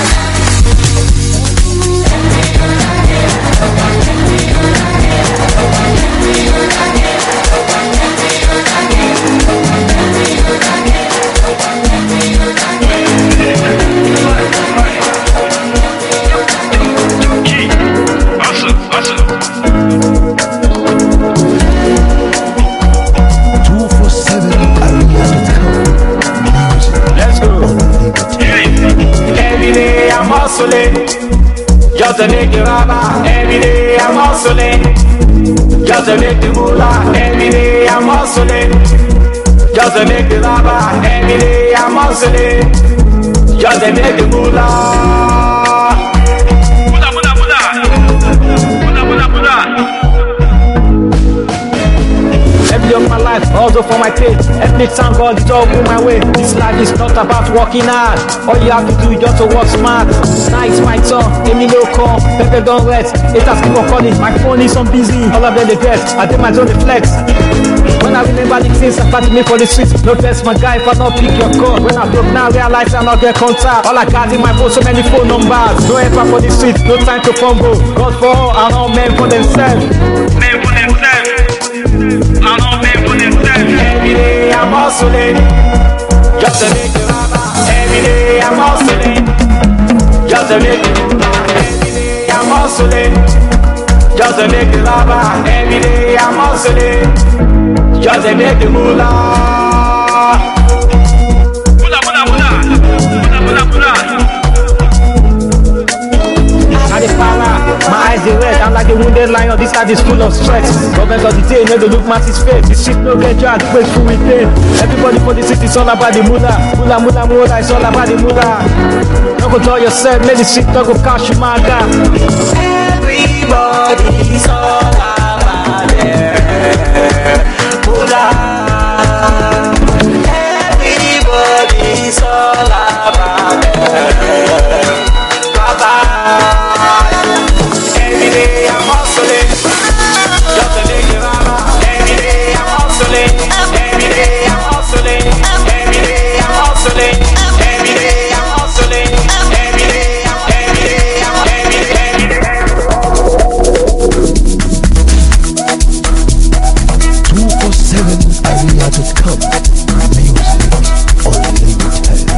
Just to make the rubber, every day I'm hustling. Just to make the moolah, every day I'm hustling. Just to make the rubber, every day I'm hustling. Just to make the moolah. Moolah, moolah, moolah. Moolah, moolah, moolah. Every day of my life, also for my pay. Every time God is all in my way. This life is not about working hard. All you have to do is just to work smart. Now it's my turn, give me no call. Better don't rest, haters keep on calling. My phone is on busy, all of them they get. I take my zone to flex. When I remember the things I started me for the streets. No test my guy if I not pick your call. When I broke now, realize I not get contact. All I got in my phone, so many phone numbers. No effort for the streets, no time to fumble. God for all, and all men for themselves. Men for themselves. And all men for themselves. Every day I'm hustling, just to make the rubber. Every day I'm hustling, just to make the rubber. Every day I'm hustling, just to make the rubber. Every day I'm hustling, just to make the moolah. Moolah, moolah, moolah, moolah, moolah, moolah. I dey para, my eyes dey red. I'm like a wounded lion. This life is full of stress. Government of the day, no dey look masses face. This shit no get drag, wait full with pain. Everybody for the city, it's all about the moolah. Moolah, moolah, moolah, it's all about the moolah. Don't go tell yourself, let the shit don't go cash you, my guy. Everybody's all about it. Moolah. Everybody's all about it. Bye-bye. Every day I'm hustling, just to make it right. Every day I'm hustling, every day I'm hustling, every day I'm hustling, every day I'm hustling, every day I'm, every day I'm, every day, two forty-seven area dot com. Music unlimited.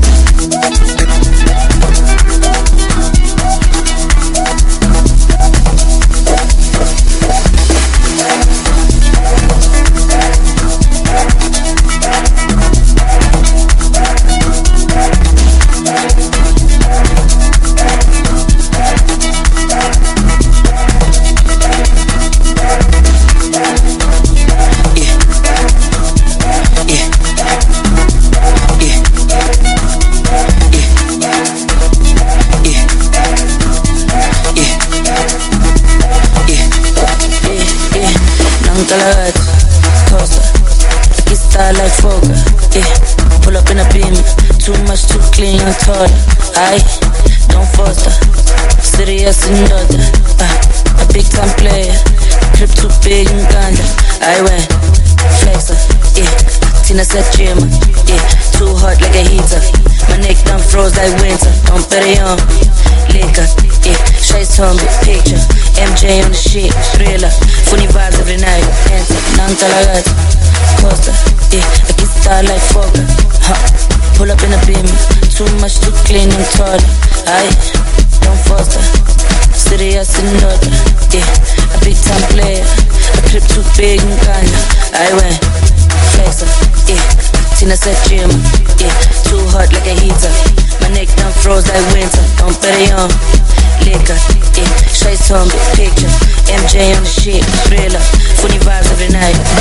I don't foster, serious and other. Uh, a big time player, trip too big in Uganda. I went flexer, yeah. Tina said gym, yeah. Too hot like a heater. My neck done froze like winter. Don't bet it on liquor, yeah. Straight on big picture. M J on the shit, thriller. Funny vibes every night. Enter, nang talagat, Costa, yeah. I get star like Fokker, huh. Pull up in a beam, too much to clean and tall. I don't foster, serious and other. Yeah, a big time player, a trip too big and Ghana. I went flexer, yeah. Tina said gym, yeah. Too hot like a heater. My neck done froze like winter. Don't bet it on liquor, yeah. Straight on big picture. M J on the shit, thriller. Funny vibes every night. Enter,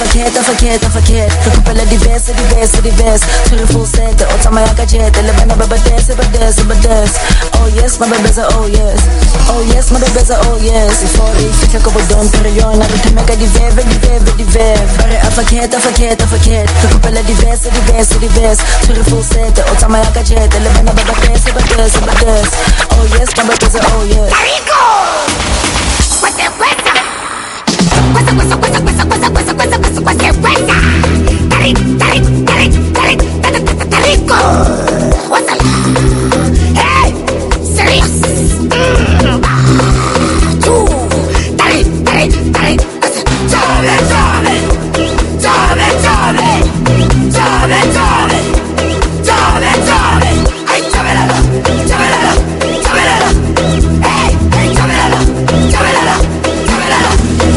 forget, I forget, I forget. The couple of the best, the best, the best. To the full set, the otama yaka jet, the lebana baba dance, baba dance, baba dance. Oh yes, my baby's a oh yes. Oh yes, my baby's a oh yes. Before they think I go down, period, I don't make a divev, divev, divev. But I forget, I forget, I forget. The couple of the best, the best, the best. To the full set, the otama yaka jet, the lebana baba dance, baba dance, baba dance. Oh yes, my baby's a oh yes. Rico! Cuesta, cuesta. Cuesta, cuesta, cuesta, cuesta, cuesta, cuesta, cuesta, cuesta, cuesta, cuesta. Tari, tari, tari, tari, tari, tari, rico. Cuéntala. Hey, serious. Mm. Tú, tari, tari, tari. Chave, chave, chave, chave, chave, chave, chave, chave. Ay, chavelala, chavelala, chavelala. Hey, hey, chavelala, chavelala, chavelala.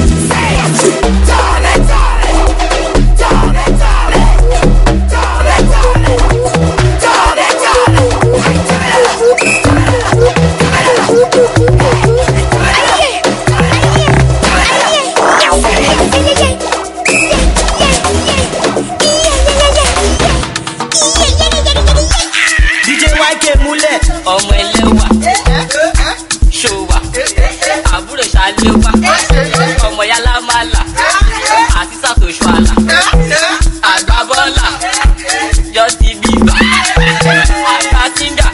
Ọmọ ẹlẹ́wà ṣòwà àbúrò ṣàléwà ọmọ yálà màlà àti sàtòṣù àlà àgbàbọ́là jọ́sí bíbá àgbàtìngà.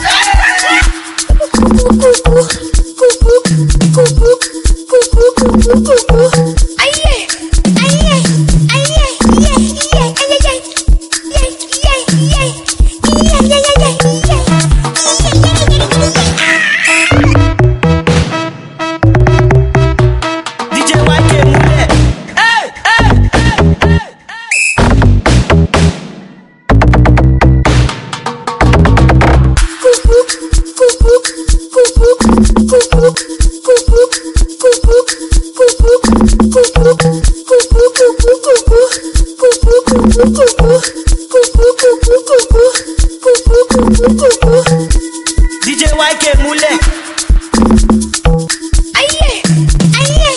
D J Y K Mule. Aye, aye.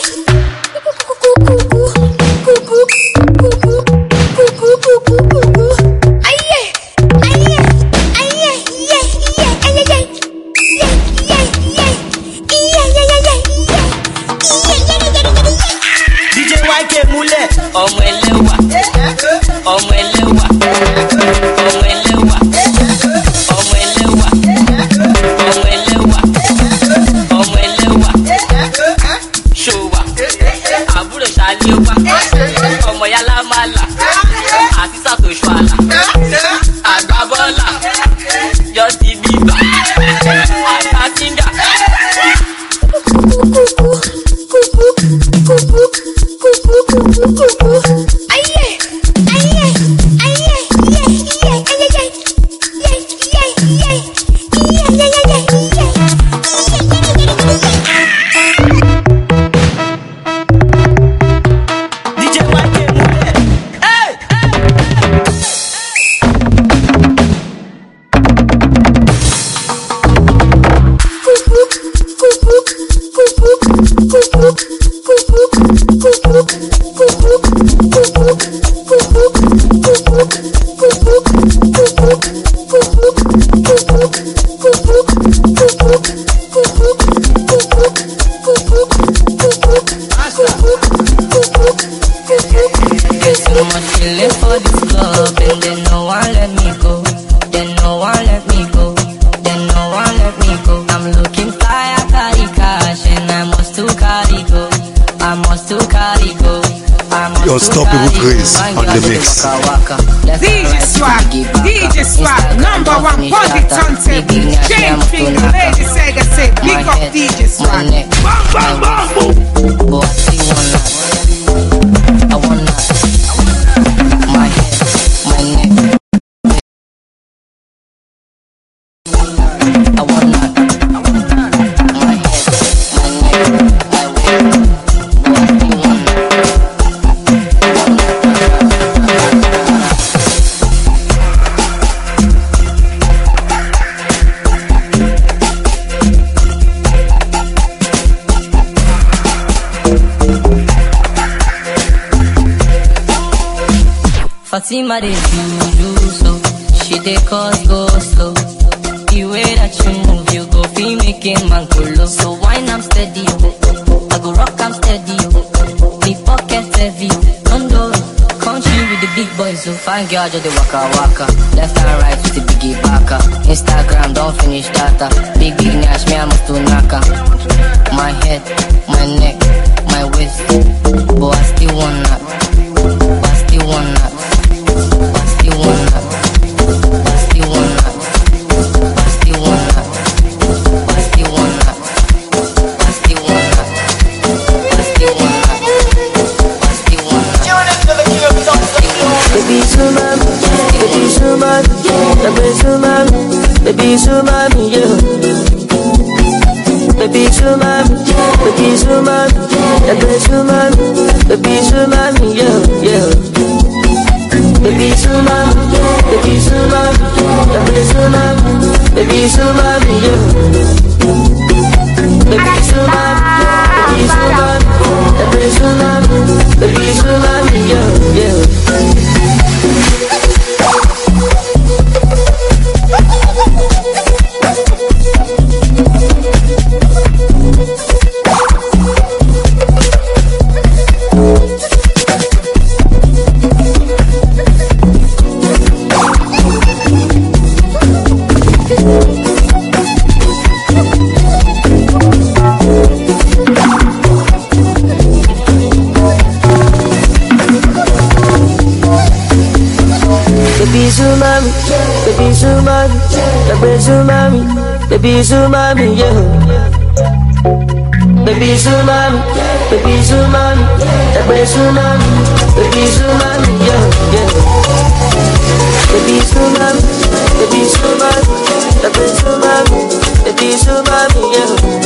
D J Y K Mule. Ọmọ ẹlẹ́wà ọmọ ẹlẹ́wà ọmọ ẹlẹ́wà ọmọ ẹlẹ́wà ọmọ ẹlẹ́wà ọmọ ẹlẹ́wà ṣòwà àbúrò ṣàléwà ọmọ yálà màlà àti sàtòṣù àlà àgbàbọ́là jọ́sí bíbá àgbàtìngà. Unstoppable Grace on the mix. D J Swag, D J Swag, number one, hold it on table. Jane Finger, Lady Sega say, big up D J Swag. Bang, bang, bang, boom. Oh, I see one night. I want that. My head, my neck. I want that. My head, my neck, my waist. Oh, I see one night. Fatima dey do do so, she dey cause go slow. The way that you move, you go feel making man go low. So wine I'm steady, I go rock I'm steady. Me pocket heavy, don't do. Country with the big boys, so fine girl just the waka waka. Left and right with the biggie baka. Instagram don't finish data. Big big nash, me I must do naka. My head, my neck, my waist, but I still want that. But I still want that. But I still want that. But I still want that. But I still want that. But I still want that. But I still want that. But I still want that. But I still want that. Baby Suman, baby Suman, baby Suman, baby Suman, yeah. Baby Suman, baby Suman, baby Suman, baby Suman, yeah, yeah. Baby Suman, baby Suman, baby Suman, baby Suman, yeah. Baby Suman, baby Suman, baby Suman, baby Suman, yeah, yeah. Baby Sumami, baby Sumami, baby Sumami, yeah. Baby Sumami, baby Sumami, baby Sumami, baby Sumami, yeah, yeah. Baby Sumami, baby Sumami, baby Sumami, baby Sumami, yeah.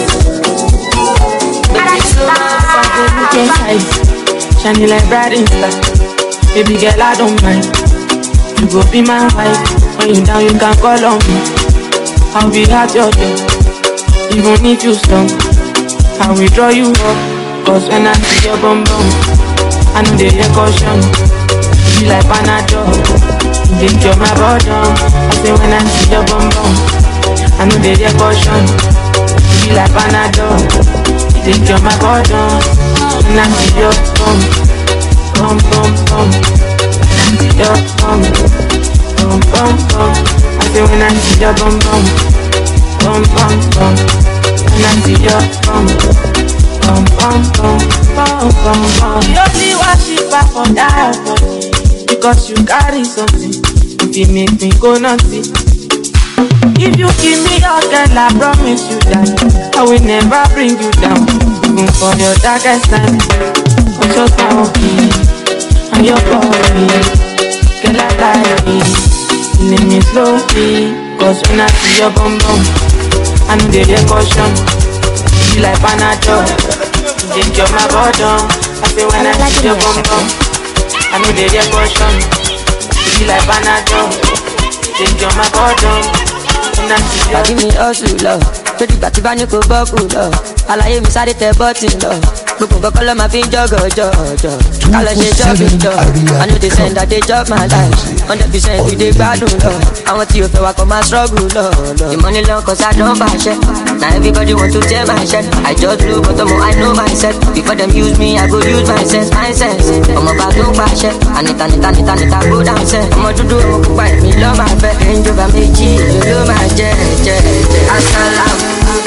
Baby Sumami, shining like bright in star. Baby girl, I don't mind. You go be my wife. When you down, you can call on me. I'll be at your door, even if you stop. I will draw you up, cause when I see your bum bum, I know they hear caution. You be like Panadol, you dey cure my bottom. I say when I see your bum bum, I know they hear caution. You be like Panadol, you dey cure my bottom. When I see your bum, bum bum bum, when I see your bum, bum bum bum. I say when I see your bum bum, bum bum bum. When I see your bum, bum bum bum, bum bum bum. You only worship her for that body, because you carry something. If you make me go naughty, if you give me your girl, I promise you that I will never bring you down, even for your darkest time. I'm just happy, I'm your body, girl I like it. Killing me slowly, cause when I see your bum bum, I know they hear caution. You like Panadol, you dey cure my bottom. I say when I see your bum bum, I know they hear caution. You like Panadol, you dey cure my bottom. When I see your give me hustle love, torí bàtí bá ní kò bọ́ọ̀kù lọ. Àlàyé mi sáré tẹ bọ́tì lọ. Gbogbo nǹkan kọ́ ló máa fi ń jọ́gọ̀ jọ̀jọ̀. Ká lọ ṣe jọ́bì jọ. I know they send that they chop my life. Hundred percent we dey gbádùn lọ. Àwọn tí o fẹ́ wa kọ́ máa struggle lọ. The money long cause I don bàṣẹ. Now everybody want to tear my shirt. I just blow but ọmọ I know myself. Before them use me, I go use my sense, my sense. Ọmọ bá tó ń pàṣẹ. Anita nita nita nita go down sẹ́. Ọmọ dúdú ọmọ pupa èmi lọ́ máa fẹ́. Range Rover méjì ló máa jẹ́ jẹ́ jẹ́. Asalaam.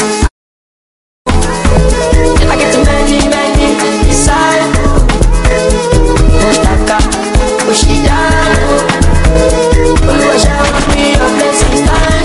I get too many, many desire. Like a push it down. Oluwa shower me your blessings down.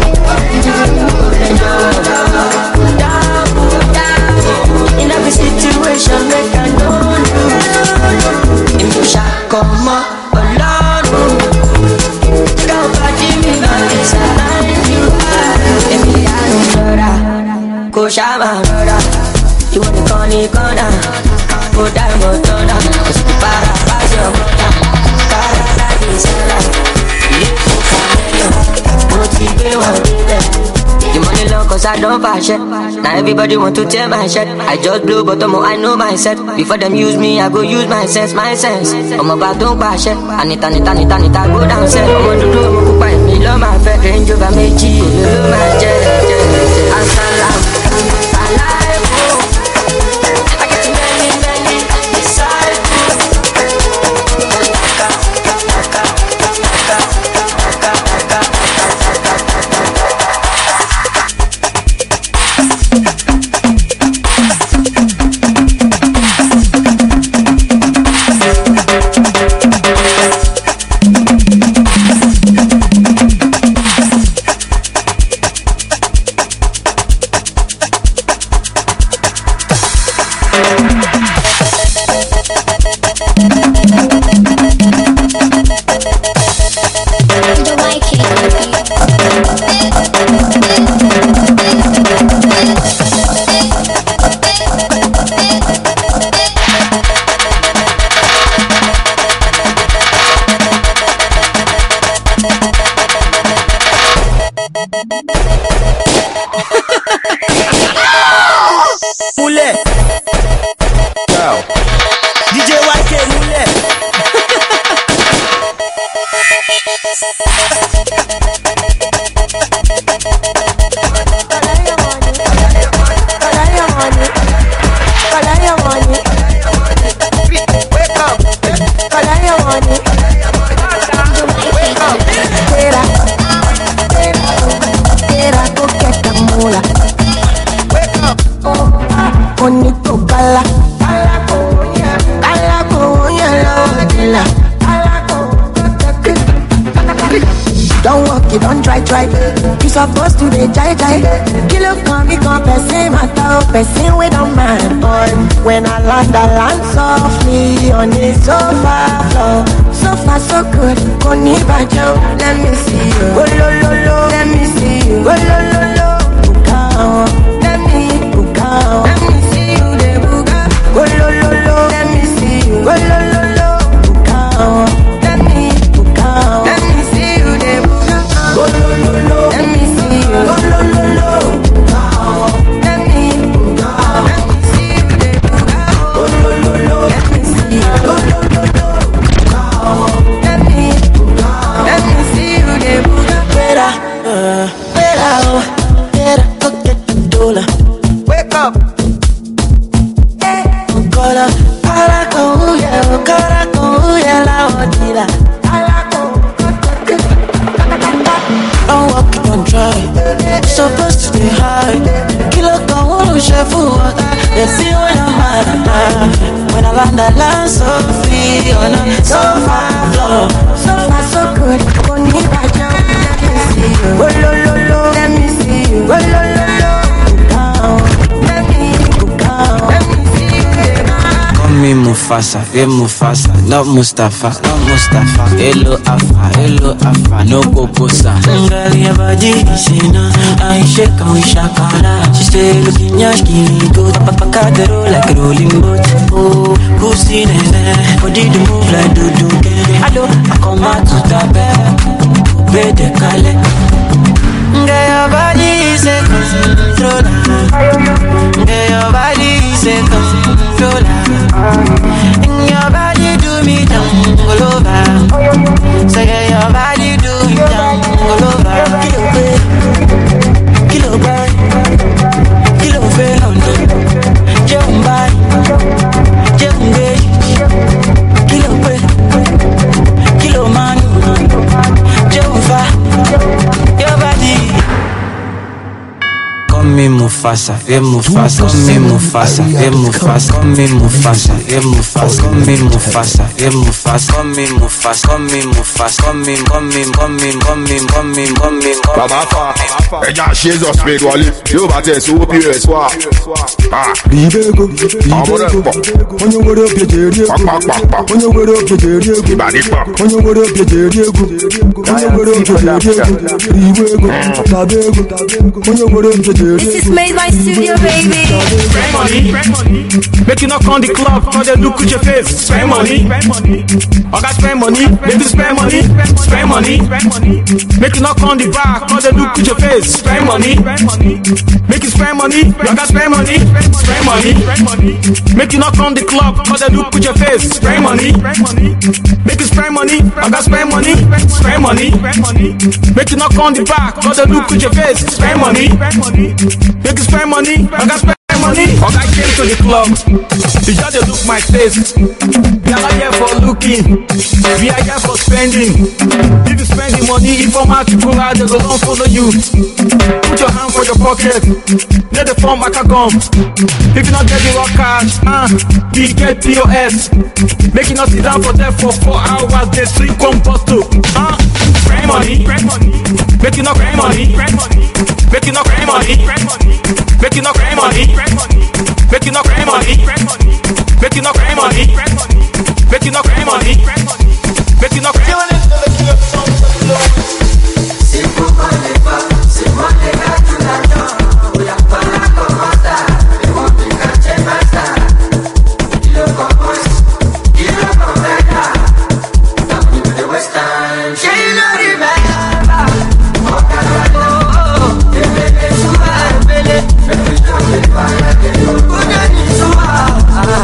Down, down. In every situation, make I know you. If you shall come up alone, come back to me, man, it's a line you are. If you are no go shama, you want to call me corner, go down, go down, cause you para, pass your mother, para, like this, you for me, what you do, what you do, you money long, cause I don't fashion. Now everybody want to tear my shirt. I just blow but I'm I know myself. Before them use me, I go use my sense, my sense. I'm about to bash it. Anita, Anita, Anita, Anita, go down set. I'm gonna do it, buy me, love my fat range over me, G, love my jet, jet, jet. I'm salam, alive, I get many, many inside. Mule. Wow. D J Y K Mule. Don't walk it, don't try, try. You supposed to be jai jai. Kill up, come, me come, person, matter, person, we don't mind, boy. When I land, I land softly on the sofa floor. So far, so good. Koni bajo, let me see you. Go lo lo lo, let me see you. Go lo lo lo, bukao, let me bukao. Let me see you, de buka. Go lo lo lo, let me see you. Go lo lo lo, bukao, let me bukao. Let me see you, de buka. Go lo lo lo, let me see you. Go lo lo lo, bukao, let me bukao. Let me see you, de buka. Go lo lo lo, let me see you. Go lo lo lo, bukao, let me bukao. Let me see you, de buka. Better, uh, better, oh, better, go get the dollar. Wake up. Kola, kola, koya, kola, koya, la odila. Don't walk it, don't try. Supposed to be high. Kilo con uno chef water. They see when I'm high. When I land, I land so free on a sofa floor. So far, so good. Koni bajo, let me see you. Go lo lo lo, let me see you. Go lo lo lo, bukao, let me bukao, let me see you. Call me Mufasa, yeah Mufasa, not Mustafa, not Mustafa. Hello Afa, hello Afa, no Kokosa. Girl, your body is in a I shake and we shakara. She stay looking yashki, go papa kadero like a rolling boat. Oh, who's seen it? Body to move like do do. Hello, I come out to the bed, bed the kale. Girl, your body is a controller. Girl, your body is a controller. And your body do me down all over. Say so your body do me down all over. Kilo bay, kilo bay, kilo bay London. Jumbai, jumbai, kilo bay, kilo man, jumba, your body. Call me Mufasa, yeah Mufasa, call me Mufasa, yeah Mufasa, call me Mufasa, yeah Mufasa, call me Mufasa, yeah Mufasa, call me Mufasa, call me Mufasa, call me, call me, call me, call me, call me, call me, call me. Baba fa, ẹja ṣe zọ spade wọlé, yóò bá tẹ̀ sí O P S wa. Ribego, ribego, onye nwere obi ejeri egwu, onye nwere obi ejeri egwu, onye nwere obi ejeri egwu, onye nwere obi ejeri egwu, ribego, tabego, onye nwere obi ejeri egwu. This is made in my studio, baby. Spend money, spend money. Make you knock on the club, cause they look at your face. Spend money, spend money. I got spend money, make you spend money, spend money, spend money. Make you knock on the bar, cause they look at your face. Spend money, spend money. Make you spend money, I got spend money, spend money, spend money. Make you knock on the club, cause they look at your face. Spend money, spend money. Make you spend money, I got spend money, spend money, spend money. Make you knock on the bar, cause they look at your face. Spend money, spend money. Make you spend money, I got spend money. Or I came to the club, you just dey look my face. We are not here for looking, we are here for spending. If you spend the money, informal people out they go don't follow you. Put your hand for your pocket, let the phone back a gum. If you not get the raw cash, ah, uh, we get P O S. Make you not sit down for there for four hours, they sleep one bottle. Ah, uh, spend money, spend money. Make you not spend money, spend money. Make you not spend money, spend money. Make you not spend money, spend money. Make you not spend money, spend money. Make you not spend money, spend money. Make you not spend money, spend money. Make you not spend money. C'est pour moi les pas, c'est moi les gars tout là-dedans. Oui, y'a pas la commanda, mais mon truc à t'es basta. Il le compose, il le converta. Dans le de West End, j'ai le remember. Mon caractère, oh oh, et bébé souvent, bébé. Mais plus de mes pas, y'a des jours, on a dit souvent.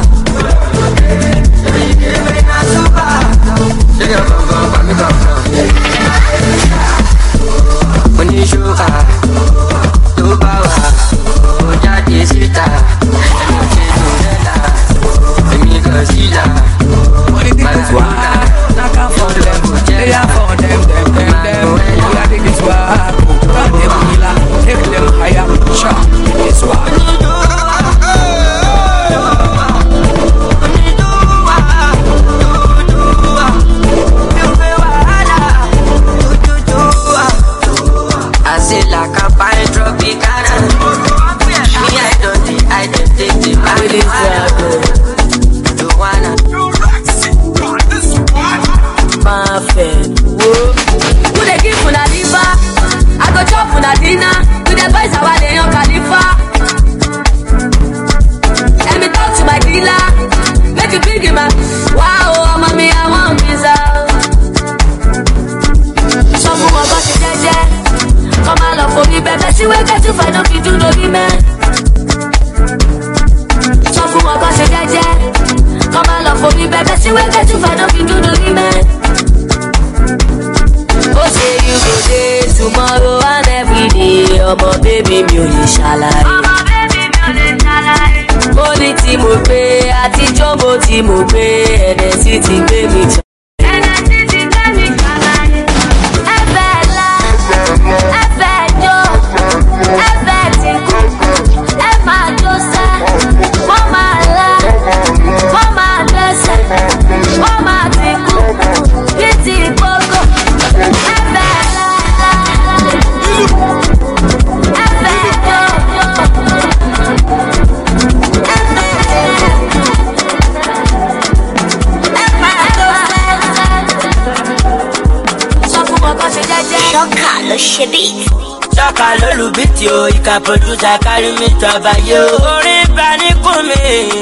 Ìka producer carry me trabayo. Orin bani kumi,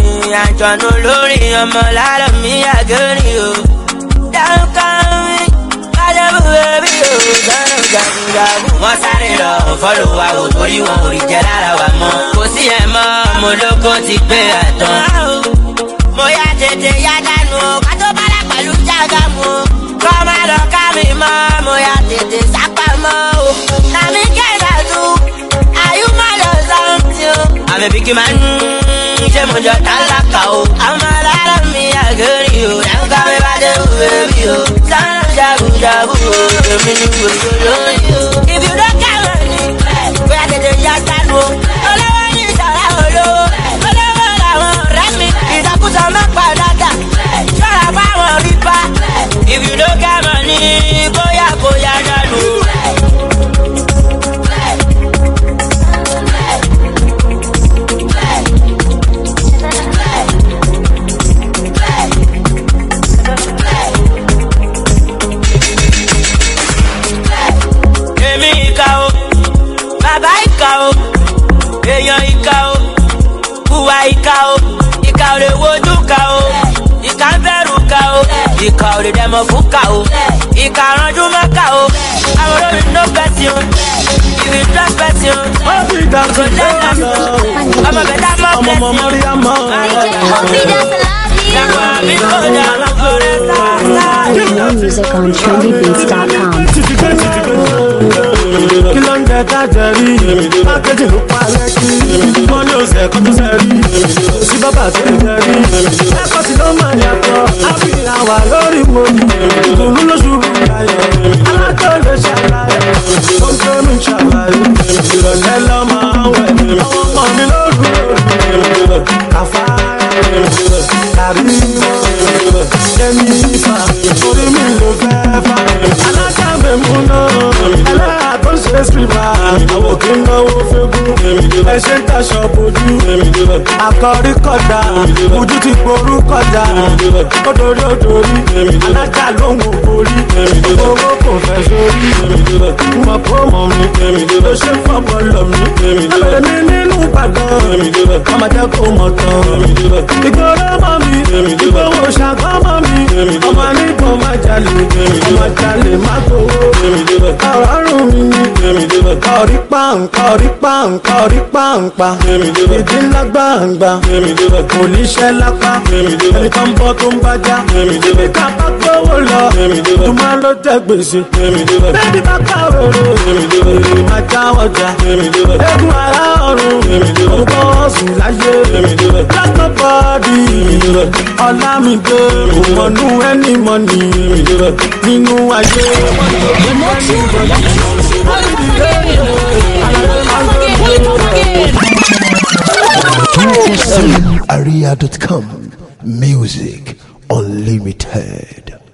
àjọ̀nù lórí ọmọ lára mi àgẹ́rì o. Dáhùn káwí, kájọ́bù bẹ́bí o. Gánà jagunjagun. Wọ́n sáré lọ fọ́lọ̀ wa o torí wọn ò rí jẹ lára wa mọ́. Kò sí ẹ̀ mọ́, mo lóko ti gbé àtàn. Mo yá tètè yá dànù o, ká tó bára pẹ̀lú jágàmù o. Kọ́ má lọ ká mi mọ́, mo yá tètè sápá mọ́ o. Nàmi kẹ́ta tún. I'm a big man, j'ai mon job dans la cao. I'm a lot of me, I get you. I'm coming by the baby, oh. Son of Jabu Jabu, if you don't get money, where did you just stand? All I want is a hello. All I want, I want, let me. Is a put on my padata. Shut up, I want ripa. If you don't get money, go ya, go ya, no. Go ìkà ò lè dẹ́mọ̀ fún ká o. Ìkà ránjú mọ́ká o. Àwọn olórin no person o. If you trust person o. Go let them know. Ọmọ bẹ̀dá mọ́ person o. Ọmọ mọ́rí àmọ́. Music on trendy beats dot com. Kí ló ń jẹ tájẹ rí? Pákéjì ló pa lẹ́kí. Wọ́n ní oṣù ẹ̀kọ́ tó ṣe rí. Sí bàbá tó ń jẹ rí. Ẹ̀kọ́ tí ló máa yàtọ̀. Àfihàn wà lórí mo ní. Ìdùnnú ló ṣubú láyọ̀. Alájọ lè ṣàlàyé. Ó ń tó mi ṣàlàyé. Ìrọ̀lẹ́ lọ máa ń wẹ̀. Àwọn ọmọ mi ló rú lórí. Kàfáyà. Kàrímọ̀. Jẹ́mi ìfà. Orí mi ló fẹ́ fà. Alájà mẹ́mú náà. Ẹlẹ́yà tó ṣe sílíbà. Àwọn kì í náwó fẹ́gùn. Ẹ ṣe ń taṣọ bojú. Àkọ́rí kọjá. Ojú ti gború kọjá. Odori odori. Alájà lóhùn ògbórí. Owó kò fẹ́ sórí. Mọ̀ kó mọ̀ mi. Ló ṣe fọ́pọ̀ lọ mi. Ẹbẹ̀rẹ̀ mi nínú Ìbàdàn. Ọmọ jẹ́ kó mọ̀ tán. Ìgboro mọ̀ mi. Ìgbòho ṣàgọ́ mọ̀ mi. Ọmọ nígbò má jalè. Ọmọ jalè má gbowó. Ọ̀rọ̀ rùn mi ni. Kọ̀rí pàǹpà, kọ̀rí pàǹpà, kọ̀rí pàǹpà. Ìdí ńlá gbàǹgbà. Kò níṣẹ́ lápá. Ẹni tó ń bọ́ tó ń bájá. Ibi ká bá gbówó lọ. Tùmọ̀ ló jẹ gbèsè. Bébí bá kàwé ro. Èrè máa já ọjà. Eégún ara ọ̀run. Orúkọ ọ̀sùn láyé. Lọ́kọ̀ bọ́ọ̀dì. Ọlámídé. Òmọ̀nú ẹni mọ̀nì. Nínú ayé. aria dot com Music Unlimited.